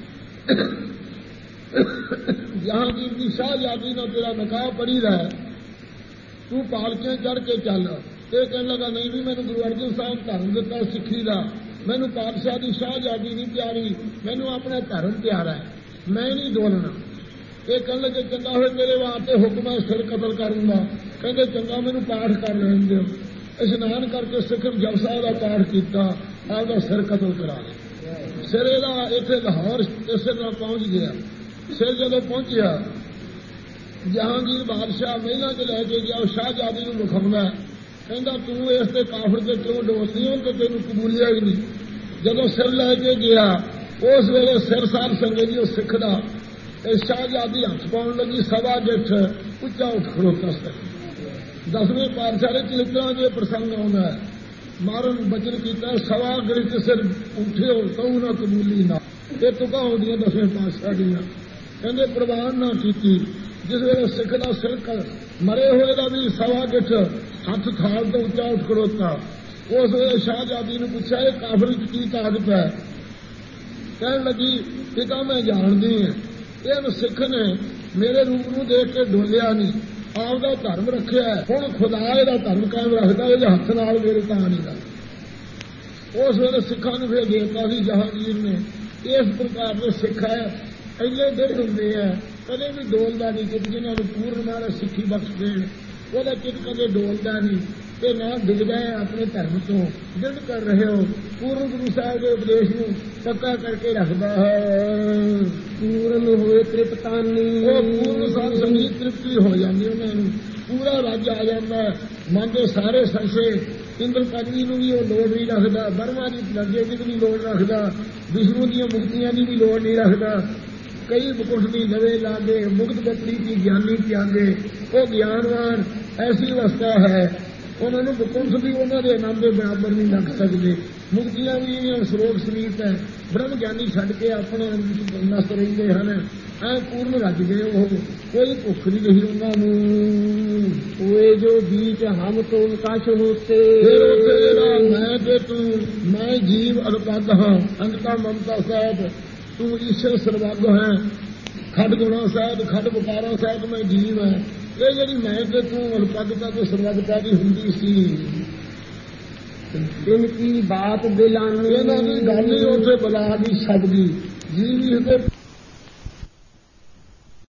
ਜਹਾਂਗੀਰ ਦੀ ਸ਼ਾਹਜ਼ਾਦੀ ਨਾਲ ਤੇਰਾ ਨਿਕਾਹ ਪੜੀ ਦਾ, ਤੂੰ ਪਾਲਕੀਆਂ ਚੜ੍ਹ ਕੇ ਚੱਲ। ਇਹ ਕਹਿਣ ਲੱਗਾ ਨਹੀਂ ਵੀ ਮੈਨੂੰ ਗੁਰੂ ਅਰਜਨ ਸਾਹਿਬ ਧਰਮ ਦਿੱਤਾ ਸਿੱਖੀ ਦਾ, ਮੈਨੂੰ ਪਾਤਸ਼ਾਹ ਦੀ ਸ਼ਾਹਜ਼ਾਦੀ ਨਹੀਂ ਪਿਆਰੀ, ਮੈਨੂੰ ਆਪਣਾ ਧਰਮ ਪਿਆਰਾ ਹੈ, ਮੈਂ ਨਹੀਂ ਡੋਲਣਾ। ਇਹ ਕਹਿਣ ਲੱਗੇ ਚੰਗਾ ਹੋਏ ਮੇਰੇ ਵਾਸਤੇ ਹੁਕਮ ਹੈ ਸਿਰ ਕਤਲ ਕਰਨ ਦਾ। ਕਹਿੰਦੇ ਚੰਗਾ ਮੈਨੂੰ ਪਾਠ ਕਰ ਲੈਣ ਦਿਓ। ਇਸ਼ਨਾਨ ਕਰਕੇ ਸਿੱਖ ਜਪਸਾਹਿਬ ਦਾ ਪਾਠ ਕੀਤਾ, ਆਪਦਾ ਸਿਰ ਕਤਲ ਕਰਾ ਲਿਆ। ਸਿਰ ਇਹਦਾ ਇੱਥੇ ਲਾਹੌਰ ਇਸੇ ਨਾਲ ਪਹੁੰਚ ਗਿਆ। ਸਿਰ ਜਦੋਂ ਪਹੁੰਚਿਆ ਜਹਾਂਗੀਰ ਬਾਦਸ਼ਾਹ ਮਹਿਲਾਂ 'ਚ ਲੈ ਕੇ ਗਿਆ, ਉਹ ਸ਼ਾਹਜ਼ਾਦੀ ਨੂੰ ਵਿਖਾਉਂਦਾ, ਕਹਿੰਦਾ ਤੂੰ ਇਸ ਤੇ ਕਾਫਰ ਤੇ ਕਿਉਂ ਡੋਸਦੀ ਹੋ, ਤੇ ਤੈਨੂੰ ਕਬੂਲਿਆ ਹੀ ਨਹੀਂ। ਜਦੋਂ ਸਿਰ ਲੈ ਕੇ ਗਿਆ, ਉਸ ਵੇਲੇ ਸਿਰ ਸਾਰ ਸੰਗੇ ਜੀ ਉਹ ਸਿੱਖ ਦਾ, ਇਹ ਸ਼ਾਹਜ਼ਾਦੀ ਹੱਥ ਪਾਉਣ ਲੱਗੀ, ਸਵਾ ਗਿੱਠ ਉੱਚਾ ਉੱਠ ਖੜੋਤਾ ਸਿਰ। ਦਸਵੇਂ ਪਾਤਸ਼ਾਹ ਦੇ ਚਲਿਤਰਾਂ ਜੇ ਪ੍ਰਸੰਗ ਆਉਂਦਾ ਹੈ, ਮਾਰਨ ਬਚਨ ਕੀਤਾ, ਸਵਾ ਗਿੱਠ ਸਿਰ ਉੱਠਿਓ ਕਹੂ ਨਾ ਕਬੂਲੀ ਨਾ। ਇਹ ਤੁਕਾਂ ਆਉਂਦੀਆਂ ਦਸਵੇਂ ਪਾਤਸ਼ਾਹ ਦੀਆਂ, ਕਹਿੰਦੇ ਪ੍ਰਵਾਨ ਨਾ ਕੀਤੀ। ਜਿਸ ਵੇਲੇ ਸਿੱਖ ਦਾ ਸਿਰ ਮਰੇ ਹੋਏ ਦਾ ਵੀ ਸਵਾ ਗਿੱਠ ਹੱਥ ਥਾਲ ਤੋਂ ਉੱਚਾ ਉੱਠ ਖੜੋਤਾ। ਉਸ ਵੇਲੇ ਸ਼ਾਹਜ਼ਾਦੀ ਨੂੰ ਪੁੱਛਿਆ, ਇਹ ਕਾਫਰ ਵਿੱਚ ਕੀ ਤਾਕਤ ਹੈ? ਕਹਿਣ ਲੱਗੀ, ਪਿਤਾ ਮੈਂ ਜਾਣਦੀ ਹਾਂ, ਇਹਨ ਸਿੱਖ ਨੇ ਮੇਰੇ ਰੂਪ ਨੂੰ ਦੇਖ ਕੇ ਡੋਲਿਆ ਨਹੀਂ, ਆਪਦਾ ਧਰਮ ਰੱਖਿਆ, ਹੁਣ ਖੁਦਾ ਇਹਦਾ ਧਰਮ ਕਾਇਮ ਰੱਖਦਾ, ਇਹਦੇ ਹੱਥ ਨਾਲ ਮੇਰੇ ਤਾਂ ਨਹੀਂ ਦਾ। ਉਸ ਵੇਲੇ ਸਿੱਖਾਂ ਨੂੰ ਫਿਰ ਦੇਤਾ ਸੀ ਜਹਾਂਗੀਰ ਨੇ। ਇਸ ਪ੍ਰਕਾਰ ਦੇ ਸਿੱਖ ਹੈ, ਇੰਨੇ ਦਿਨ ਹੁੰਦੇ ਆ, ਕਦੇ ਵੀ ਡੋਲਦਾ ਨਹੀਂ, ਕਿ ਜਿਹਨਾਂ ਨੂੰ ਪੂਰਨ ਨਾਲ ਸਿੱਖੀ ਬਖਸ਼ ਦੇਣ, ਉਹਦਾ ਚਿੱਤ ਕਦੇ ਡੋਲਦਾ ਨਹੀਂ, ਤੇ ਨਾ ਡਿੱਗਦਾ ਹੈ ਆਪਣੇ ਧਰਮ ਤੋਂ। ਦਿਲ ਕਰ ਰਹੇ ਹੋ, ਪੂਰਨ ਗੁਰੂ ਸਾਹਿਬ ਦੇ ਉਪਦੇਸ਼ ਨੂੰ ਪੱਕਾ ਕਰਕੇ ਰੱਖਦਾ ਹੈ। ਪੂਰਨ ਹੋਏ ਤ੍ਰਿਪਤਾਨੀ, ਉਹ ਪੂਰਨ ਸਾਧ ਸੰਗੀਤ ਤ੍ਰਿਪਤੀ ਹੋ ਜਾਂਦੀ, ਉਹਨਾਂ ਨੂੰ ਪੂਰਾ ਰੱਜ ਆ ਜਾਂਦਾ। ਮਨ ਦੇ ਸਾਰੇ ਸੰਸ਼ੇ, ਇੰਦਰ ਕਾਜੀ ਨੂੰ ਵੀ ਉਹ ਲੋੜ ਨਹੀਂ ਰੱਖਦਾ, ਬਰਮਾ ਦੀ ਲੱਗੇ ਦੀ ਵੀ ਲੋੜ ਰੱਖਦਾ, ਵਿਸ਼ਨੂੰ ਦੀਆਂ ਮੁਕਤੀਆਂ ਦੀ ਵੀ ਲੋੜ ਨਹੀਂ ਰੱਖਦਾ। ਕਈ ਮੁਕੁਟ ਦੀ ਲਵੇ ਲਾਗੇ, ਮੁਕਤ ਗਤੀ ਦੀ ਗਿਆਨੀ ਪਿਆਗੇ, ਉਹ ਗਿਆਨਵਾਨ ਐਸੀ ਅਵਸਥਾ ਹੈ, ਉਹਨਾਂ ਨੂੰ ਮੁਕੁਟ ਵੀ ਉਹਨਾਂ ਦੇ ਨਾਮ ਦੇ ਬਰਾਬਰ ਨਹੀਂ ਲੱਗ ਸਕਦੇ। ਮੁਕਤੀਆਂ ਵੀ ਸਰੋਤ ਸਮੀਤ ਹੈ, ਬ੍ਰਹਮ ਗਿਆਨੀ ਛੱਡ ਕੇ ਆਪਣੇ ਨਸ ਰਹਿੰਦੇ ਹਨ, ਐ ਪੂਰਨ ਰੱਜ ਗਏ, ਉਹ ਕੋਈ ਭੁੱਖ ਨਹੀਂ ਰਹੀ ਉਹਨਾਂ ਨੂੰ। ਹੋਏ ਜੋ ਬੀਚ ਹਮ ਤੋਂ ਕਾਸ਼ ਹੋਤੇ, ਫਿਰ ਉੱਥੇ ਜਿਹੜਾ ਮੈਂ ਤੇ ਤੂੰ, ਮੈਂ ਜੀਵ ਅਲਪਦ ਹਾਂ, ਅੰਗਤਾ ਮਮਤਾ ਸਾਹਿਬ, ਤੂੰ ਈਸ਼ਰ ਸਰਬੱਗ ਹੈ, ਖੱਡ ਗੁਣਾ ਸਾਹਿਬ, ਖੱਡ ਵਿਕਾਰਾਂ ਸਾਹਿਬ ਮੈਂ ਜੀਵ ਹੈ। ਇਹ ਜਿਹੜੀ ਮੈਂ ਤੇ ਤੂੰ ਅਲਪਦਤਾ ਤੇ ਸਰਬੱਗਤਾ ਦੀ ਹੁੰਦੀ ਸੀ, ਦਿਨ ਕੀ ਬਾਤ ਦਿਲਾਨੀ, ਇਹਨਾਂ ਦੀ ਗੱਲ ਹੀ ਉੱਥੇ ਬਲਾ ਦੀ ਛੱਡ ਗਈ। ਜੀਵ ਹੀ